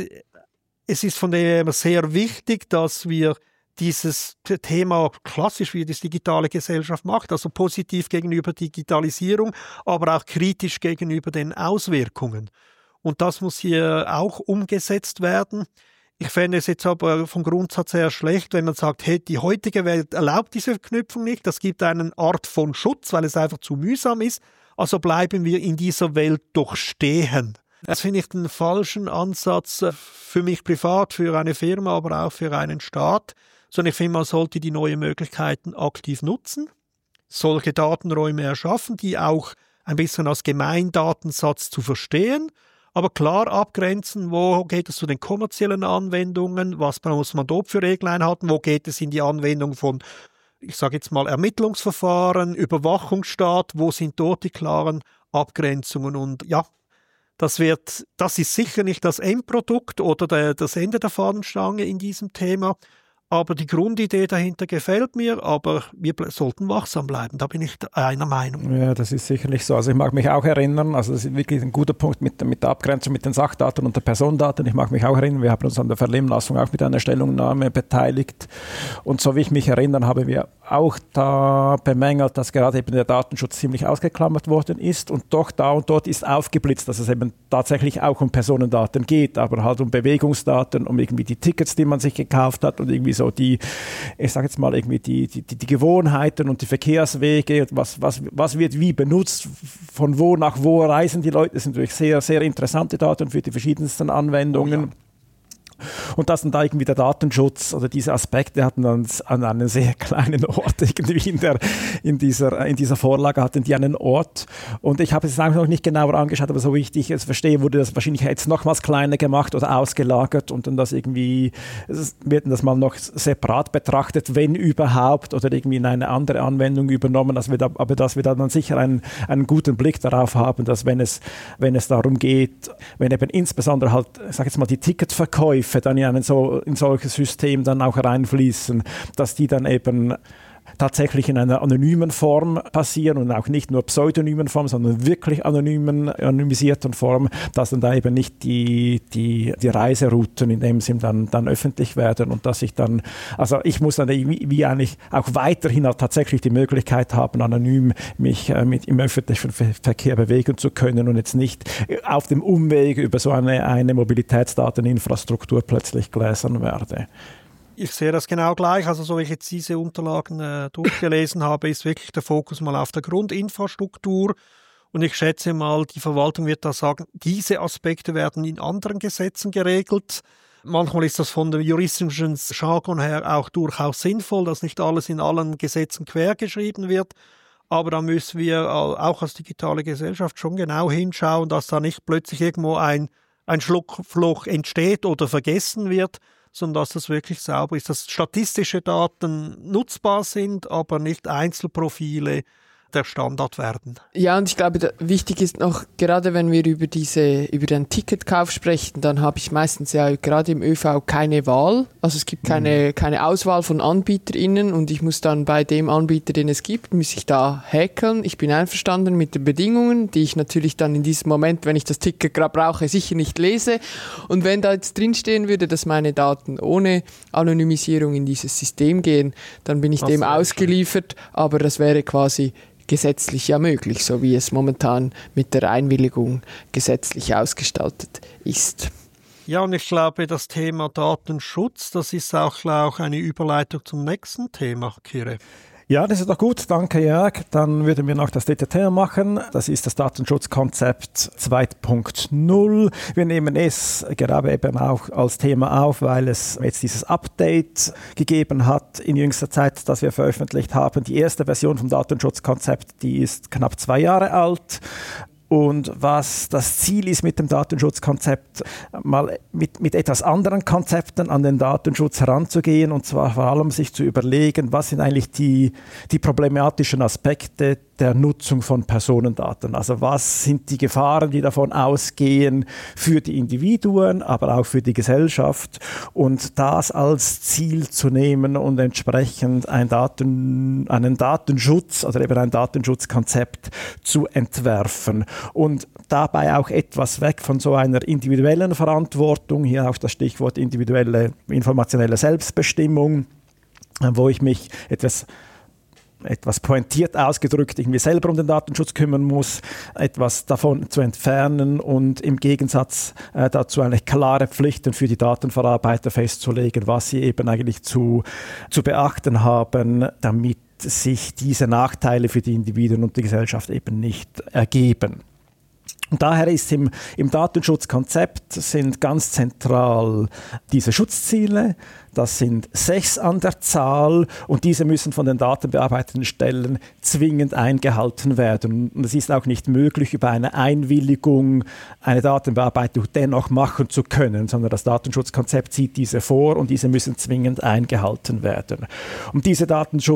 ist von dem her sehr wichtig, dass wir dieses Thema klassisch, wie das digitale Gesellschaft macht, also positiv gegenüber Digitalisierung, aber auch kritisch gegenüber den Auswirkungen. Und das muss hier auch umgesetzt werden. Ich fände es jetzt aber vom Grundsatz her schlecht, wenn man sagt, hey, die heutige Welt erlaubt diese Verknüpfung nicht, das gibt eine Art von Schutz, weil es einfach zu mühsam ist, also bleiben wir in dieser Welt doch stehen. Das finde ich den falschen Ansatz für mich privat, für eine Firma, aber auch für einen Staat. Sondern ich finde, man sollte die neuen Möglichkeiten aktiv nutzen, solche Datenräume erschaffen, die auch ein bisschen als Gemeindatensatz zu verstehen, aber klar abgrenzen, wo geht es zu den kommerziellen Anwendungen, was muss man dort für Regeln einhalten, wo geht es in die Anwendung von, ich sage jetzt mal, Ermittlungsverfahren, Überwachungsstaat, wo sind dort die klaren Abgrenzungen und ja, das ist sicher nicht das Endprodukt oder das Ende der Fahnenstange in diesem Thema. Aber die Grundidee dahinter gefällt mir, aber wir sollten wachsam bleiben. Da bin ich einer Meinung. Ja, das ist sicherlich so. Also ich mag mich auch erinnern, also das ist wirklich ein guter Punkt mit der Abgrenzung mit den Sachdaten und der Personendaten. Ich mag mich auch erinnern, wir haben uns an der Vernehmlassung auch mit einer Stellungnahme beteiligt. Und so wie ich mich erinnere, haben wir auch da bemängelt, dass gerade eben der Datenschutz ziemlich ausgeklammert worden ist und doch da und dort ist aufgeblitzt, dass es eben tatsächlich auch um Personendaten geht, aber halt um Bewegungsdaten, um irgendwie die Tickets, die man sich gekauft hat und irgendwie so die, ich sage jetzt mal irgendwie die Gewohnheiten und die Verkehrswege, was wird wie benutzt, von wo nach wo reisen die Leute, das sind natürlich sehr, sehr interessante Daten für die verschiedensten Anwendungen. Oh ja. Und das dann da irgendwie der Datenschutz oder diese Aspekte hatten dann an einem sehr kleinen Ort irgendwie in dieser Vorlage hatten die einen Ort. Und ich habe es noch nicht genauer angeschaut, aber so wie ich es verstehe, wurde das wahrscheinlich jetzt nochmals kleiner gemacht oder ausgelagert und dann wird das mal noch separat betrachtet, wenn überhaupt, oder irgendwie in eine andere Anwendung übernommen, aber dass wir dann sicher einen guten Blick darauf haben, dass wenn es darum geht, wenn eben insbesondere halt, sag jetzt mal, die Ticketverkäufe dann in solches System dann auch reinfließen, dass die dann eben tatsächlich in einer anonymen Form passieren und auch nicht nur pseudonymen Form, sondern wirklich anonymisierten Form, dass dann da eben nicht die Reiserouten in dem Sinn dann öffentlich werden und dass ich muss dann wie eigentlich auch weiterhin auch tatsächlich die Möglichkeit haben, anonym mich im öffentlichen Verkehr bewegen zu können und jetzt nicht auf dem Umweg über so eine Mobilitätsdateninfrastruktur plötzlich gläsern werde. Ich sehe das genau gleich. Also so wie ich jetzt diese Unterlagen durchgelesen habe, ist wirklich der Fokus mal auf der Grundinfrastruktur. Und ich schätze mal, die Verwaltung wird da sagen, diese Aspekte werden in anderen Gesetzen geregelt. Manchmal ist das von dem juristischen Jargon her auch durchaus sinnvoll, dass nicht alles in allen Gesetzen quergeschrieben wird. Aber da müssen wir auch als digitale Gesellschaft schon genau hinschauen, dass da nicht plötzlich irgendwo ein Schlupfloch entsteht oder vergessen wird, sondern dass das wirklich sauber ist, dass statistische Daten nutzbar sind, aber nicht Einzelprofile der Standard werden. Ja, und ich glaube, wichtig ist noch, gerade wenn wir über den Ticketkauf sprechen, dann habe ich meistens ja gerade im ÖV keine Wahl. Also es gibt keine Auswahl von AnbieterInnen und ich muss dann bei dem Anbieter, den es gibt, muss ich da häkeln. Ich bin einverstanden mit den Bedingungen, die ich natürlich dann in diesem Moment, wenn ich das Ticket gerade brauche, sicher nicht lese. Und wenn da jetzt drinstehen würde, dass meine Daten ohne Anonymisierung in dieses System gehen, dann bin ich dem ausgeliefert, aber das wäre quasi gesetzlich ja möglich, so wie es momentan mit der Einwilligung gesetzlich ausgestaltet ist. Ja, und ich glaube, das Thema Datenschutz, das ist auch eine Überleitung zum nächsten Thema, Kire. Ja, das ist doch gut. Danke, Jörg. Dann würden wir noch das dritte Thema machen. Das ist das Datenschutzkonzept 2.0. Wir nehmen es gerade eben auch als Thema auf, weil es jetzt dieses Update gegeben hat in jüngster Zeit, das wir veröffentlicht haben. Die erste Version vom Datenschutzkonzept, die ist knapp 2 Jahre alt. Und was das Ziel ist mit dem Datenschutzkonzept, mal mit etwas anderen Konzepten an den Datenschutz heranzugehen und zwar vor allem sich zu überlegen, was sind eigentlich die problematischen Aspekte der Nutzung von Personendaten. Also was sind die Gefahren, die davon ausgehen für die Individuen, aber auch für die Gesellschaft und das als Ziel zu nehmen und entsprechend einen Datenschutz oder eben ein Datenschutzkonzept zu entwerfen. Und dabei auch etwas weg von so einer individuellen Verantwortung, hier auch das Stichwort individuelle informationelle Selbstbestimmung, wo ich mich etwas pointiert ausgedrückt irgendwie selber um den Datenschutz kümmern muss, etwas davon zu entfernen und im Gegensatz dazu eigentlich klare Pflichten für die Datenverarbeiter festzulegen, was sie eben eigentlich zu beachten haben, damit sich diese Nachteile für die Individuen und die Gesellschaft eben nicht ergeben. Und daher ist im Datenschutzkonzept sind ganz zentral diese Schutzziele. Das sind 6 an der Zahl und diese müssen von den datenbearbeitenden Stellen zwingend eingehalten werden. Und es ist auch nicht möglich, über eine Einwilligung eine Datenbearbeitung dennoch machen zu können, sondern das Datenschutzkonzept sieht diese vor und diese müssen zwingend eingehalten werden. Und diese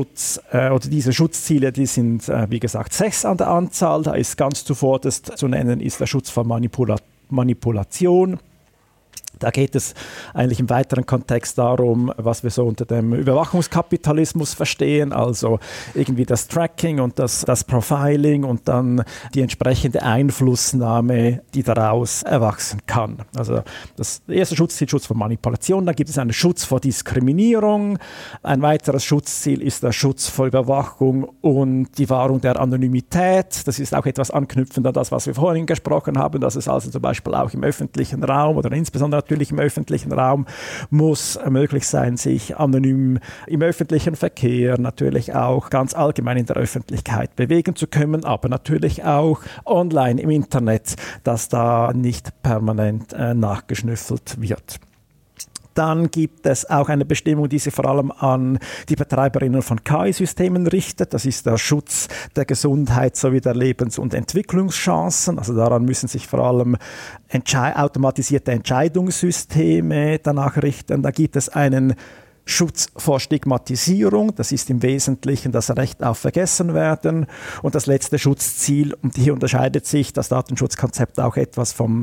diese Schutzziele, die sind, wie gesagt, 6 an der Anzahl. Da ist ganz zuvorderst zu nennen, ist der Schutz vor Manipulation. Da geht es eigentlich im weiteren Kontext darum, was wir so unter dem Überwachungskapitalismus verstehen, also irgendwie das Tracking und das Profiling und dann die entsprechende Einflussnahme, die daraus erwachsen kann. Also das erste Schutzziel, Schutz vor Manipulation, dann gibt es einen Schutz vor Diskriminierung. Ein weiteres Schutzziel ist der Schutz vor Überwachung und die Wahrung der Anonymität. Das ist auch etwas anknüpfend an das, was wir vorhin gesprochen haben, dass es also zum Beispiel auch im öffentlichen Raum oder insbesondere natürlich im öffentlichen Raum muss möglich sein, sich anonym im öffentlichen Verkehr, natürlich auch ganz allgemein in der Öffentlichkeit bewegen zu können, aber natürlich auch online im Internet, dass da nicht permanent nachgeschnüffelt wird. Dann gibt es auch eine Bestimmung, die sich vor allem an die Betreiberinnen von KI-Systemen richtet. Das ist der Schutz der Gesundheit sowie der Lebens- und Entwicklungschancen. Also daran müssen sich vor allem automatisierte Entscheidungssysteme danach richten. Da gibt es einen Schutz vor Stigmatisierung, das ist im Wesentlichen das Recht auf Vergessenwerden. Und das letzte Schutzziel, und hier unterscheidet sich das Datenschutzkonzept auch etwas vom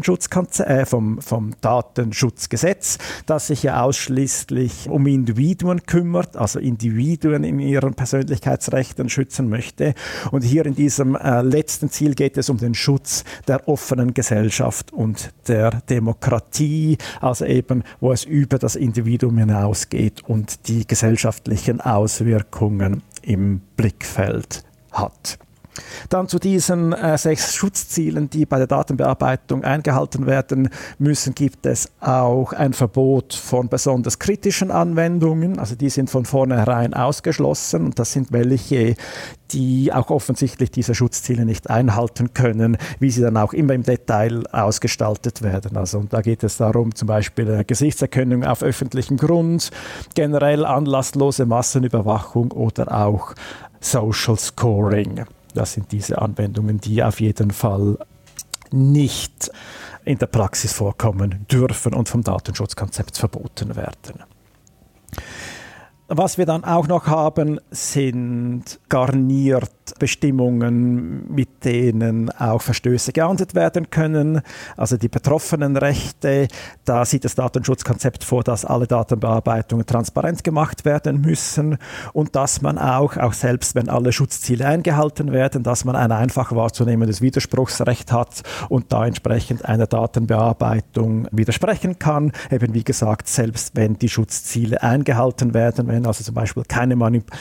Datenschutzgesetz, das sich ja ausschließlich um Individuen kümmert, also Individuen in ihren Persönlichkeitsrechten schützen möchte. Und hier in diesem letzten Ziel geht es um den Schutz der offenen Gesellschaft und der Demokratie, also eben, wo es über das Individuum hinausgeht und die gesellschaftlichen Auswirkungen im Blickfeld hat. Dann zu diesen 6 Schutzzielen, die bei der Datenbearbeitung eingehalten werden müssen, gibt es auch ein Verbot von besonders kritischen Anwendungen. Also die sind von vornherein ausgeschlossen und das sind welche, die auch offensichtlich diese Schutzziele nicht einhalten können, wie sie dann auch immer im Detail ausgestaltet werden. Also da geht es darum, zum Beispiel Gesichtserkennung auf öffentlichem Grund, generell anlasslose Massenüberwachung oder auch Social Scoring. Das sind diese Anwendungen, die auf jeden Fall nicht in der Praxis vorkommen dürfen und vom Datenschutzkonzept verboten werden. Was wir dann auch noch haben, sind garnierte Bestimmungen, mit denen auch Verstöße geahndet werden können. Also die Betroffenenrechte, da sieht das Datenschutzkonzept vor, dass alle Datenbearbeitungen transparent gemacht werden müssen und dass man auch selbst wenn alle Schutzziele eingehalten werden, dass man ein einfach wahrzunehmendes Widerspruchsrecht hat und da entsprechend einer Datenbearbeitung widersprechen kann. Eben wie gesagt, selbst wenn die Schutzziele eingehalten werden, wenn also zum Beispiel keine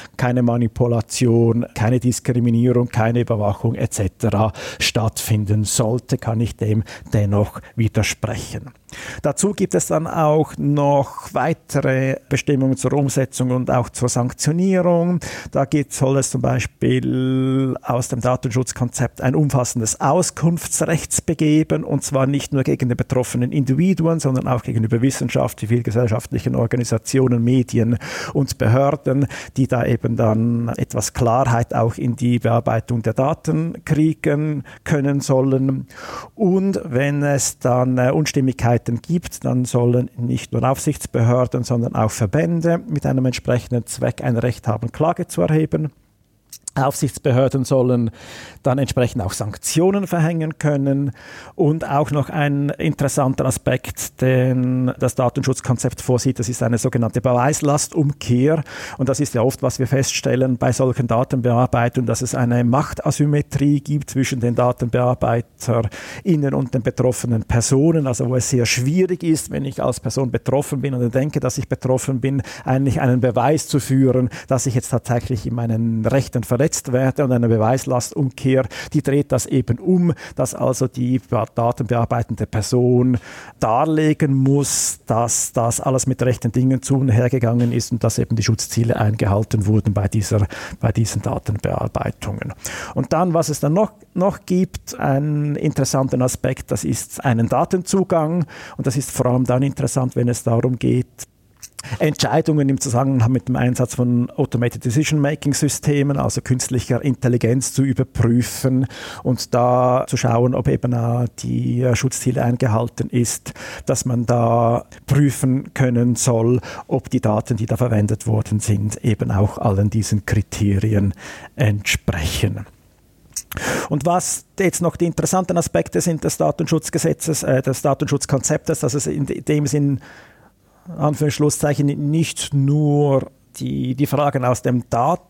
Manipulation, keine Diskriminierung, keine Überwachung etc. stattfinden sollte, kann ich dem dennoch widersprechen. Dazu gibt es dann auch noch weitere Bestimmungen zur Umsetzung und auch zur Sanktionierung. Da soll es zum Beispiel aus dem Datenschutzkonzept ein umfassendes Auskunftsrecht begeben, und zwar nicht nur gegen die betroffenen Individuen, sondern auch gegenüber Wissenschaft, zivilgesellschaftlichen Organisationen, Medien und Behörden, die da eben dann etwas Klarheit auch in die Bearbeitung der Daten kriegen können sollen. Und wenn es dann Unstimmigkeiten gibt, dann sollen nicht nur Aufsichtsbehörden, sondern auch Verbände mit einem entsprechenden Zweck ein Recht haben, Klage zu erheben. Aufsichtsbehörden sollen dann entsprechend auch Sanktionen verhängen können. Und auch noch ein interessanter Aspekt, den das Datenschutzkonzept vorsieht, das ist eine sogenannte Beweislastumkehr. Und das ist ja oft, was wir feststellen bei solchen Datenbearbeitungen, dass es eine Machtasymmetrie gibt zwischen den DatenbearbeiterInnen und den betroffenen Personen, also wo es sehr schwierig ist, wenn ich als Person betroffen bin und denke, dass ich betroffen bin, eigentlich einen Beweis zu führen, dass ich jetzt tatsächlich in meinen Rechten verletzt werde, und eine Beweislastumkehr, die dreht das eben um, dass also die datenbearbeitende Person darlegen muss, dass das alles mit rechten Dingen zu und hergegangen ist und dass eben die Schutzziele eingehalten wurden bei diesen Datenbearbeitungen. Und dann, was es dann noch gibt, einen interessanten Aspekt, das ist einen Datenzugang, und das ist vor allem dann interessant, wenn es darum geht, Entscheidungen im Zusammenhang mit dem Einsatz von Automated Decision-Making-Systemen, also künstlicher Intelligenz, zu überprüfen und da zu schauen, ob eben die Schutzziele eingehalten ist, dass man da prüfen können soll, ob die Daten, die da verwendet worden sind, eben auch allen diesen Kriterien entsprechen. Und was jetzt noch die interessanten Aspekte sind des Datenschutzgesetzes, des Datenschutzkonzeptes, dass es in dem Sinn Anführungszeichen nicht nur die Fragen aus dem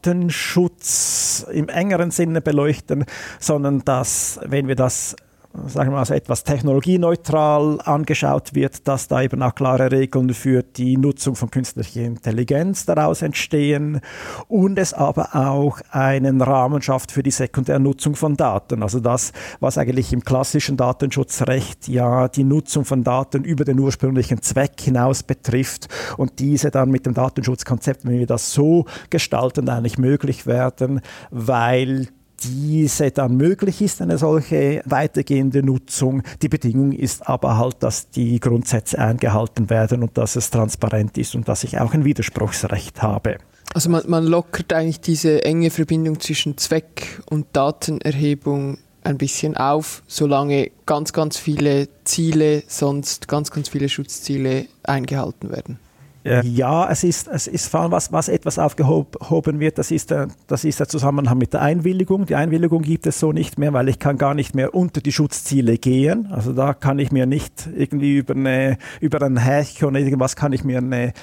Datenschutz im engeren Sinne beleuchten, sondern dass, wenn wir das, sagen wir mal, also etwas technologieneutral angeschaut wird, dass da eben auch klare Regeln für die Nutzung von künstlicher Intelligenz daraus entstehen und es aber auch einen Rahmen schafft für die Sekundärnutzung von Daten. Also das, was eigentlich im klassischen Datenschutzrecht ja die Nutzung von Daten über den ursprünglichen Zweck hinaus betrifft und diese dann mit dem Datenschutzkonzept, wenn wir das so gestalten, eigentlich möglich werden, weil diese dann möglich ist, eine solche weitergehende Nutzung. Die Bedingung ist aber halt, dass die Grundsätze eingehalten werden und dass es transparent ist und dass ich auch ein Widerspruchsrecht habe. Also man lockert eigentlich diese enge Verbindung zwischen Zweck und Datenerhebung ein bisschen auf, solange ganz, ganz viele Ziele, sonst ganz, ganz viele Schutzziele eingehalten werden. Ja, es ist vor allem, was etwas aufgehoben wird, das ist der Zusammenhang mit der Einwilligung. Die Einwilligung gibt es so nicht mehr, weil ich kann gar nicht mehr unter die Schutzziele gehen. Also da kann ich mir nicht irgendwie über ein Häkchen oder irgendwas kann ich mir eine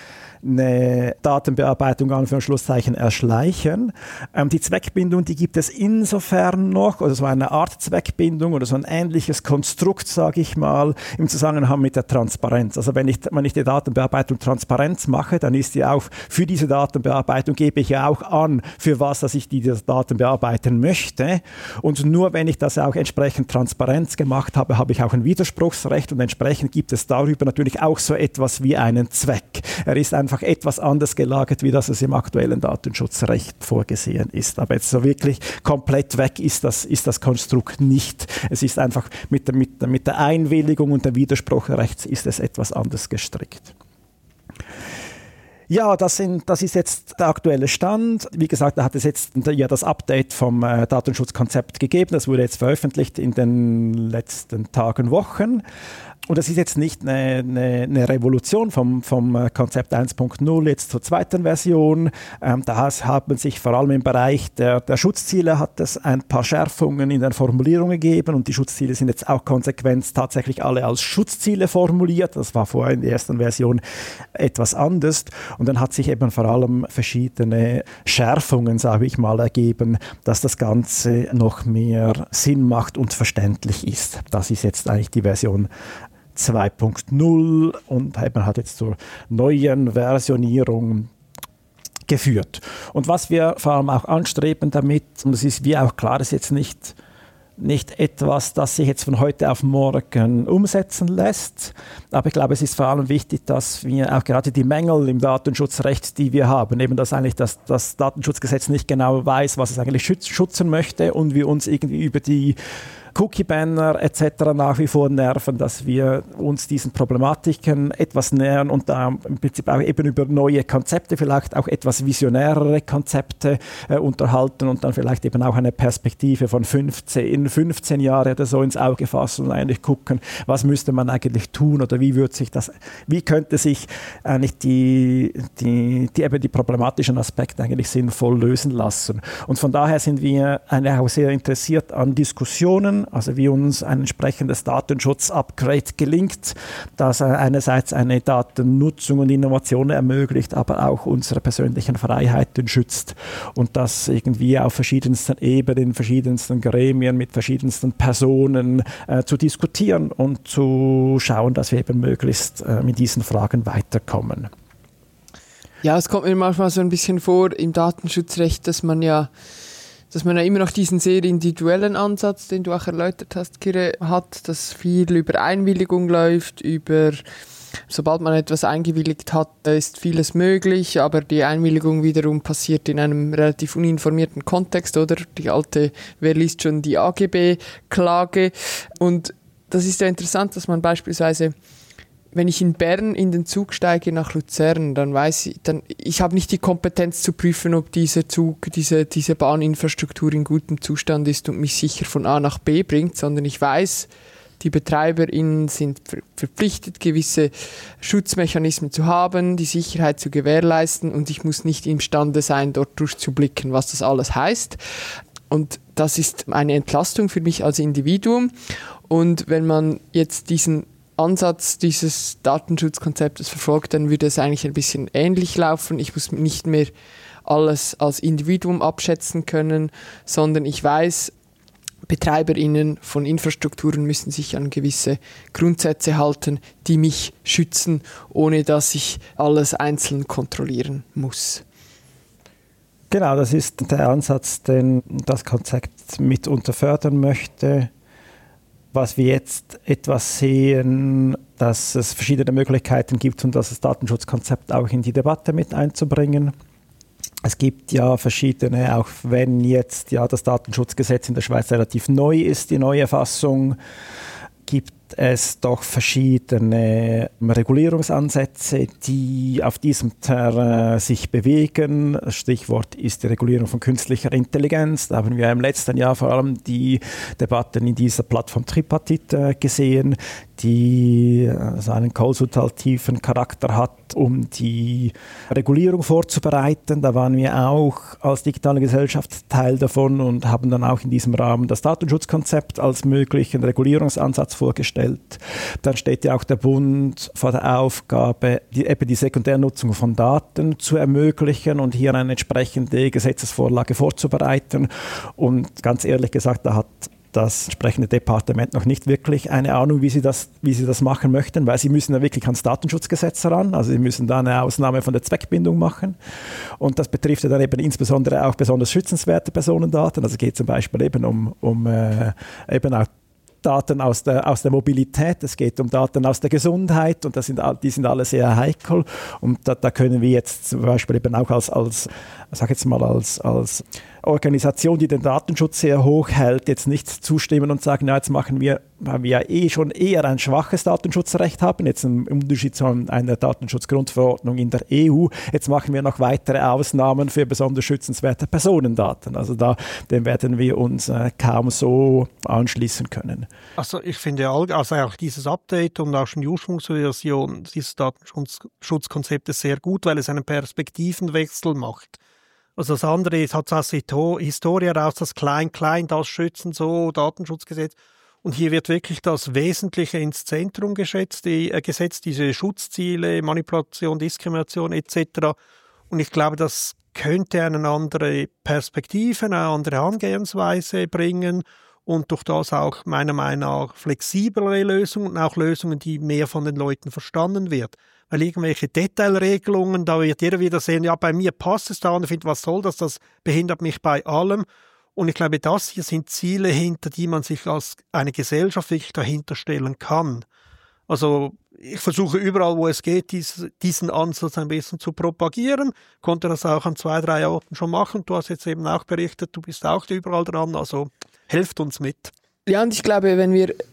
Datenbearbeitung Anführungszeichen erschleichen. Die Zweckbindung, die gibt es insofern noch, oder so eine Art Zweckbindung oder so ein ähnliches Konstrukt, sage ich mal, im Zusammenhang mit der Transparenz. Also wenn ich die Datenbearbeitung transparent mache, dann ist die auch für diese Datenbearbeitung, gebe ich ja auch an, für was dass ich diese Daten bearbeiten möchte. Und nur wenn ich das auch entsprechend transparent gemacht habe, habe ich auch ein Widerspruchsrecht und entsprechend gibt es darüber natürlich auch so etwas wie einen Zweck. Er ist einfach etwas anders gelagert, wie das es im aktuellen Datenschutzrecht vorgesehen ist. Aber jetzt so wirklich komplett weg ist das Konstrukt nicht. Es ist einfach mit der Einwilligung und dem Widerspruchsrecht ist es etwas anders gestrickt. Ja, das ist jetzt der aktuelle Stand. Wie gesagt, da hat es jetzt ja das Update vom Datenschutzkonzept gegeben. Das wurde jetzt veröffentlicht in den letzten Tagen, Wochen. Und das ist jetzt nicht eine Revolution vom Konzept 1.0 jetzt zur zweiten Version. Da haben sich vor allem im Bereich der Schutzziele hat es ein paar Schärfungen in den Formulierungen gegeben und die Schutzziele sind jetzt auch konsequent tatsächlich alle als Schutzziele formuliert. Das war vorher in der ersten Version etwas anders. Und dann hat sich eben vor allem verschiedene Schärfungen, sage ich mal, ergeben, dass das Ganze noch mehr Sinn macht und verständlich ist. Das ist jetzt eigentlich die Version 2.0 und man hat jetzt zur neuen Versionierung geführt. Und was wir vor allem auch anstreben damit, und es ist wie auch klar, das ist jetzt nicht etwas, das sich jetzt von heute auf morgen umsetzen lässt. Aber ich glaube, es ist vor allem wichtig, dass wir auch gerade die Mängel im Datenschutzrecht, die wir haben, eben dass eigentlich das Datenschutzgesetz nicht genau weiß, was es eigentlich schützen möchte und wir uns irgendwie über die Cookie-Banner etc. nach wie vor nerven, dass wir uns diesen Problematiken etwas nähern und da im Prinzip auch eben über neue Konzepte, vielleicht auch etwas visionärere Konzepte unterhalten und dann vielleicht eben auch eine Perspektive von 15 Jahre oder so ins Auge fassen und eigentlich gucken, was müsste man eigentlich tun oder wie könnte sich eigentlich die problematischen Aspekte eigentlich sinnvoll lösen lassen. Und von daher sind wir eigentlich auch sehr interessiert an Diskussionen, also wie uns ein entsprechendes Datenschutz-Upgrade gelingt, das einerseits eine Datennutzung und Innovation ermöglicht, aber auch unsere persönlichen Freiheiten schützt und das irgendwie auf verschiedensten Ebenen, verschiedensten Gremien, mit verschiedensten Personen zu diskutieren und zu schauen, dass wir eben möglichst mit diesen Fragen weiterkommen. Ja, es kommt mir manchmal so ein bisschen vor im Datenschutzrecht, dass man ja immer noch diesen sehr individuellen Ansatz, den du auch erläutert hast, Kire, hat, dass viel über Einwilligung läuft, sobald man etwas eingewilligt hat, ist vieles möglich, aber die Einwilligung wiederum passiert in einem relativ uninformierten Kontext, oder? Die alte, wer liest schon die AGB-Klage? Und das ist ja interessant, dass man beispielsweise, wenn ich in Bern in den Zug steige nach Luzern, dann ich habe nicht die Kompetenz zu prüfen, ob dieser Zug, diese Bahninfrastruktur in gutem Zustand ist und mich sicher von A nach B bringt, sondern ich weiß, die BetreiberInnen sind verpflichtet, gewisse Schutzmechanismen zu haben, die Sicherheit zu gewährleisten und ich muss nicht imstande sein, dort durchzublicken, was das alles heißt. Und das ist eine Entlastung für mich als Individuum. Und wenn man jetzt diesen Ansatz dieses Datenschutzkonzeptes verfolgt, dann würde es eigentlich ein bisschen ähnlich laufen. Ich muss nicht mehr alles als Individuum abschätzen können, sondern ich weiß, BetreiberInnen von Infrastrukturen müssen sich an gewisse Grundsätze halten, die mich schützen, ohne dass ich alles einzeln kontrollieren muss. Genau, das ist der Ansatz, den das Konzept mitunter fördern möchte. Was wir jetzt etwas sehen, dass es verschiedene Möglichkeiten gibt und das Datenschutzkonzept auch in die Debatte mit einzubringen. Es gibt ja verschiedene, auch wenn jetzt ja das Datenschutzgesetz in der Schweiz relativ neu ist, die neue Fassung, gibt es doch verschiedene Regulierungsansätze, die auf diesem Terrain sich bewegen. Das Stichwort ist die Regulierung von künstlicher Intelligenz. Da haben wir im letzten Jahr vor allem die Debatten in dieser Plattform Tripartite gesehen, die so einen konsultativen Charakter hat, um die Regulierung vorzubereiten. Da waren wir auch als digitale Gesellschaft Teil davon und haben dann auch in diesem Rahmen das Datenschutzkonzept als möglichen Regulierungsansatz vorgestellt. Dann steht ja auch der Bund vor der Aufgabe, die Sekundärnutzung von Daten zu ermöglichen und hier eine entsprechende Gesetzesvorlage vorzubereiten. Und ganz ehrlich gesagt, da hat das entsprechende Departement noch nicht wirklich eine Ahnung, wie sie das machen möchten, weil sie müssen ja wirklich ans Datenschutzgesetz ran, also sie müssen da eine Ausnahme von der Zweckbindung machen und das betrifft ja dann eben insbesondere auch besonders schützenswerte Personendaten, also es geht zum Beispiel eben um eben auch Daten aus der Mobilität, es geht um Daten aus der Gesundheit und die sind alle sehr heikel und da können wir jetzt zum Beispiel eben auch als Organisation, die den Datenschutz sehr hoch hält, jetzt nicht zustimmen und sagen, ja, jetzt machen wir weil wir ja schon eher ein schwaches Datenschutzrecht haben, jetzt im Unterschied zu einer Datenschutzgrundverordnung in der EU. Jetzt machen wir noch weitere Ausnahmen für besonders schützenswerte Personendaten. Also dem werden wir uns kaum so anschließen können. Also ich finde also auch dieses Update und auch schon die Ursprungsversion dieses Datenschutzkonzeptes sehr gut, weil es einen Perspektivenwechsel macht. Also das andere hat aus der Historie heraus das Klein-Klein, das Schützen, so Datenschutzgesetz. Und hier wird wirklich das Wesentliche ins Zentrum gesetzt, diese Schutzziele, Manipulation, Diskrimination etc. Und ich glaube, das könnte eine andere Perspektive, eine andere Angehensweise bringen und durch das auch meiner Meinung nach flexiblere Lösungen und auch Lösungen, die mehr von den Leuten verstanden wird. Weil irgendwelche Detailregelungen, da wird jeder wieder sehen, ja, bei mir passt es da und ich finde, was soll das behindert mich bei allem. Und ich glaube, das hier sind Ziele, hinter die man sich als eine Gesellschaft wirklich dahinter stellen kann. Also ich versuche überall, wo es geht, diesen Ansatz ein bisschen zu propagieren. Konnte das auch an 2-3 Orten schon machen. Du hast jetzt eben auch berichtet, du bist auch überall dran. Also helft uns mit. Ja, und ich glaube, wenn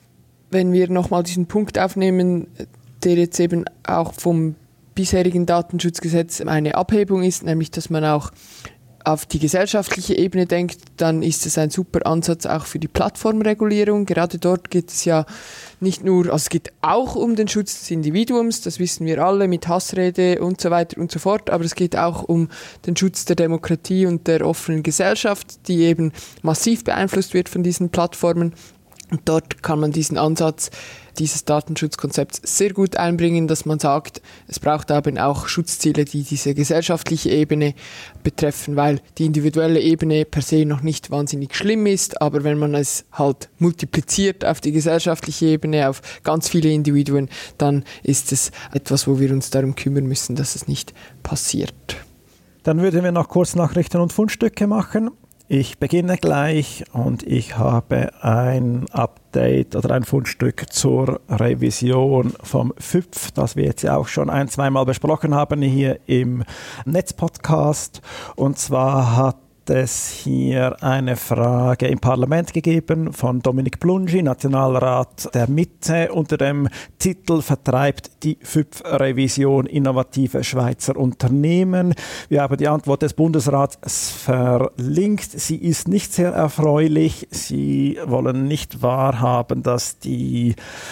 wir nochmal diesen Punkt aufnehmen, der jetzt eben auch vom bisherigen Datenschutzgesetz eine Abhebung ist, nämlich dass man auch auf die gesellschaftliche Ebene denkt, dann ist es ein super Ansatz auch für die Plattformregulierung. Gerade dort geht es ja nicht nur, also es geht auch um den Schutz des Individuums, das wissen wir alle mit Hassrede und so weiter und so fort, aber es geht auch um den Schutz der Demokratie und der offenen Gesellschaft, die eben massiv beeinflusst wird von diesen Plattformen. Und dort kann man diesen Ansatz dieses Datenschutzkonzepts sehr gut einbringen, dass man sagt, es braucht eben auch Schutzziele, die diese gesellschaftliche Ebene betreffen, weil die individuelle Ebene per se noch nicht wahnsinnig schlimm ist, aber wenn man es halt multipliziert auf die gesellschaftliche Ebene, auf ganz viele Individuen, dann ist es etwas, wo wir uns darum kümmern müssen, dass es nicht passiert. Dann würden wir noch Kurznachrichten und Fundstücke machen. Ich beginne gleich und ich habe ein Update oder ein Fundstück zur Revision vom FÜPF, das wir jetzt ja auch schon 1-2 Mal besprochen haben hier im Netzpodcast. Und zwar hat es hier eine Frage im Parlament gegeben von Dominik Blungi, Nationalrat der Mitte, unter dem Titel „Vertreibt die FÜPF-Revision innovative Schweizer Unternehmen?“ Wir haben die Antwort des Bundesrats verlinkt. Sie ist nicht sehr erfreulich. Sie wollen nicht wahrhaben, dass die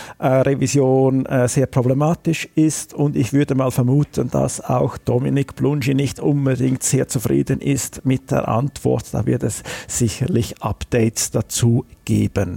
Revision sehr problematisch ist, und ich würde mal vermuten, dass auch Dominik Blungi nicht unbedingt sehr zufrieden ist mit der Antwort. Da wird es sicherlich Updates dazu geben.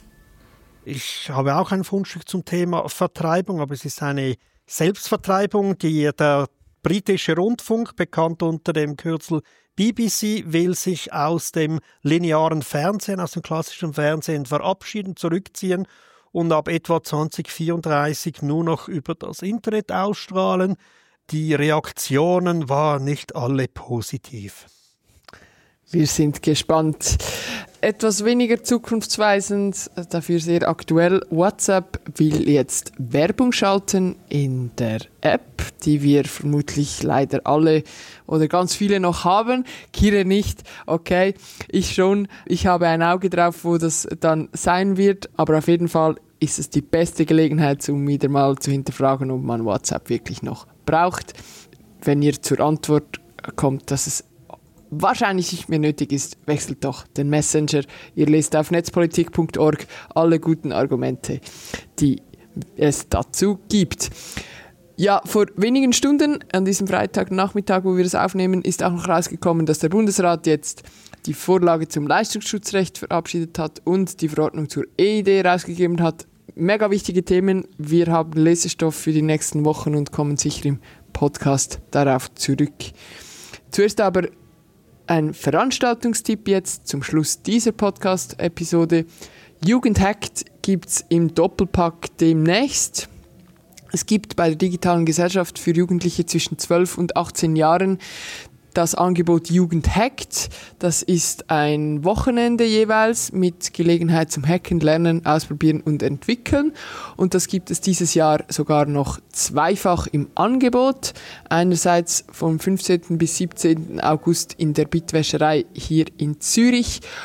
Ich habe auch ein Fundstück zum Thema Vertreibung, aber es ist eine Selbstvertreibung, die der britische Rundfunk, bekannt unter dem Kürzel BBC, will sich aus dem linearen Fernsehen, aus dem klassischen Fernsehen verabschieden, zurückziehen und ab etwa 2034 nur noch über das Internet ausstrahlen. Die Reaktionen waren nicht alle positiv. Wir sind gespannt. Etwas weniger zukunftsweisend, dafür sehr aktuell. WhatsApp will jetzt Werbung schalten in der App, die wir vermutlich leider alle oder ganz viele noch haben. Kira nicht, okay, ich schon. Ich habe ein Auge drauf, wo das dann sein wird, aber auf jeden Fall ist es die beste Gelegenheit, um wieder mal zu hinterfragen, ob man WhatsApp wirklich noch braucht. Wenn ihr zur Antwort kommt, dass es wahrscheinlich nicht mehr nötig ist, wechselt doch den Messenger. Ihr lest auf netzpolitik.org alle guten Argumente, die es dazu gibt. Ja, vor wenigen Stunden, an diesem Freitagnachmittag, wo wir das aufnehmen, ist auch noch rausgekommen, dass der Bundesrat jetzt die Vorlage zum Leistungsschutzrecht verabschiedet hat und die Verordnung zur EID rausgegeben hat. Mega wichtige Themen. Wir haben Lesestoff für die nächsten Wochen und kommen sicher im Podcast darauf zurück. Zuerst aber ein Veranstaltungstipp jetzt zum Schluss dieser Podcast-Episode. Jugend hackt gibt es im Doppelpack demnächst. Es gibt bei der Digitalen Gesellschaft für Jugendliche zwischen 12 und 18 Jahren das Angebot Jugend hackt. Das ist ein Wochenende jeweils mit Gelegenheit zum Hacken, Lernen, Ausprobieren und Entwickeln. Und das gibt es dieses Jahr sogar noch zweifach im Angebot. Einerseits vom 15. bis 17. August in der Bitwäscherei hier in Zürich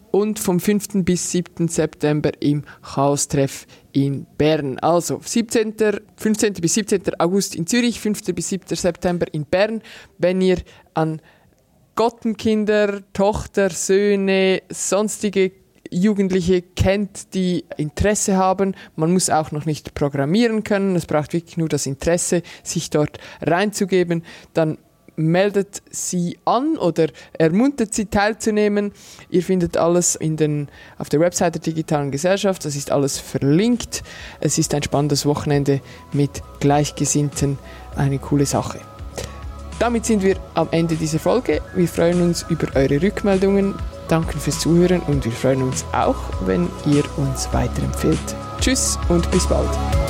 und vom 5. bis 7. September im Chaos-Treff in Bern. Also 15. bis 17. August in Zürich, 5. bis 7. September in Bern. Wenn ihr an Gottenkinder, Tochter, Söhne, sonstige Jugendliche kennt, die Interesse haben. Man muss auch noch nicht programmieren können. Es braucht wirklich nur das Interesse, sich dort reinzugeben. Dann meldet sie an oder ermuntert sie teilzunehmen. Ihr findet alles auf der Website der Digitalen Gesellschaft. Das ist alles verlinkt. Es ist ein spannendes Wochenende mit Gleichgesinnten. Eine coole Sache. Damit sind wir am Ende dieser Folge. Wir freuen uns über eure Rückmeldungen. Danke fürs Zuhören und wir freuen uns auch, wenn ihr uns weiterempfehlt. Tschüss und bis bald.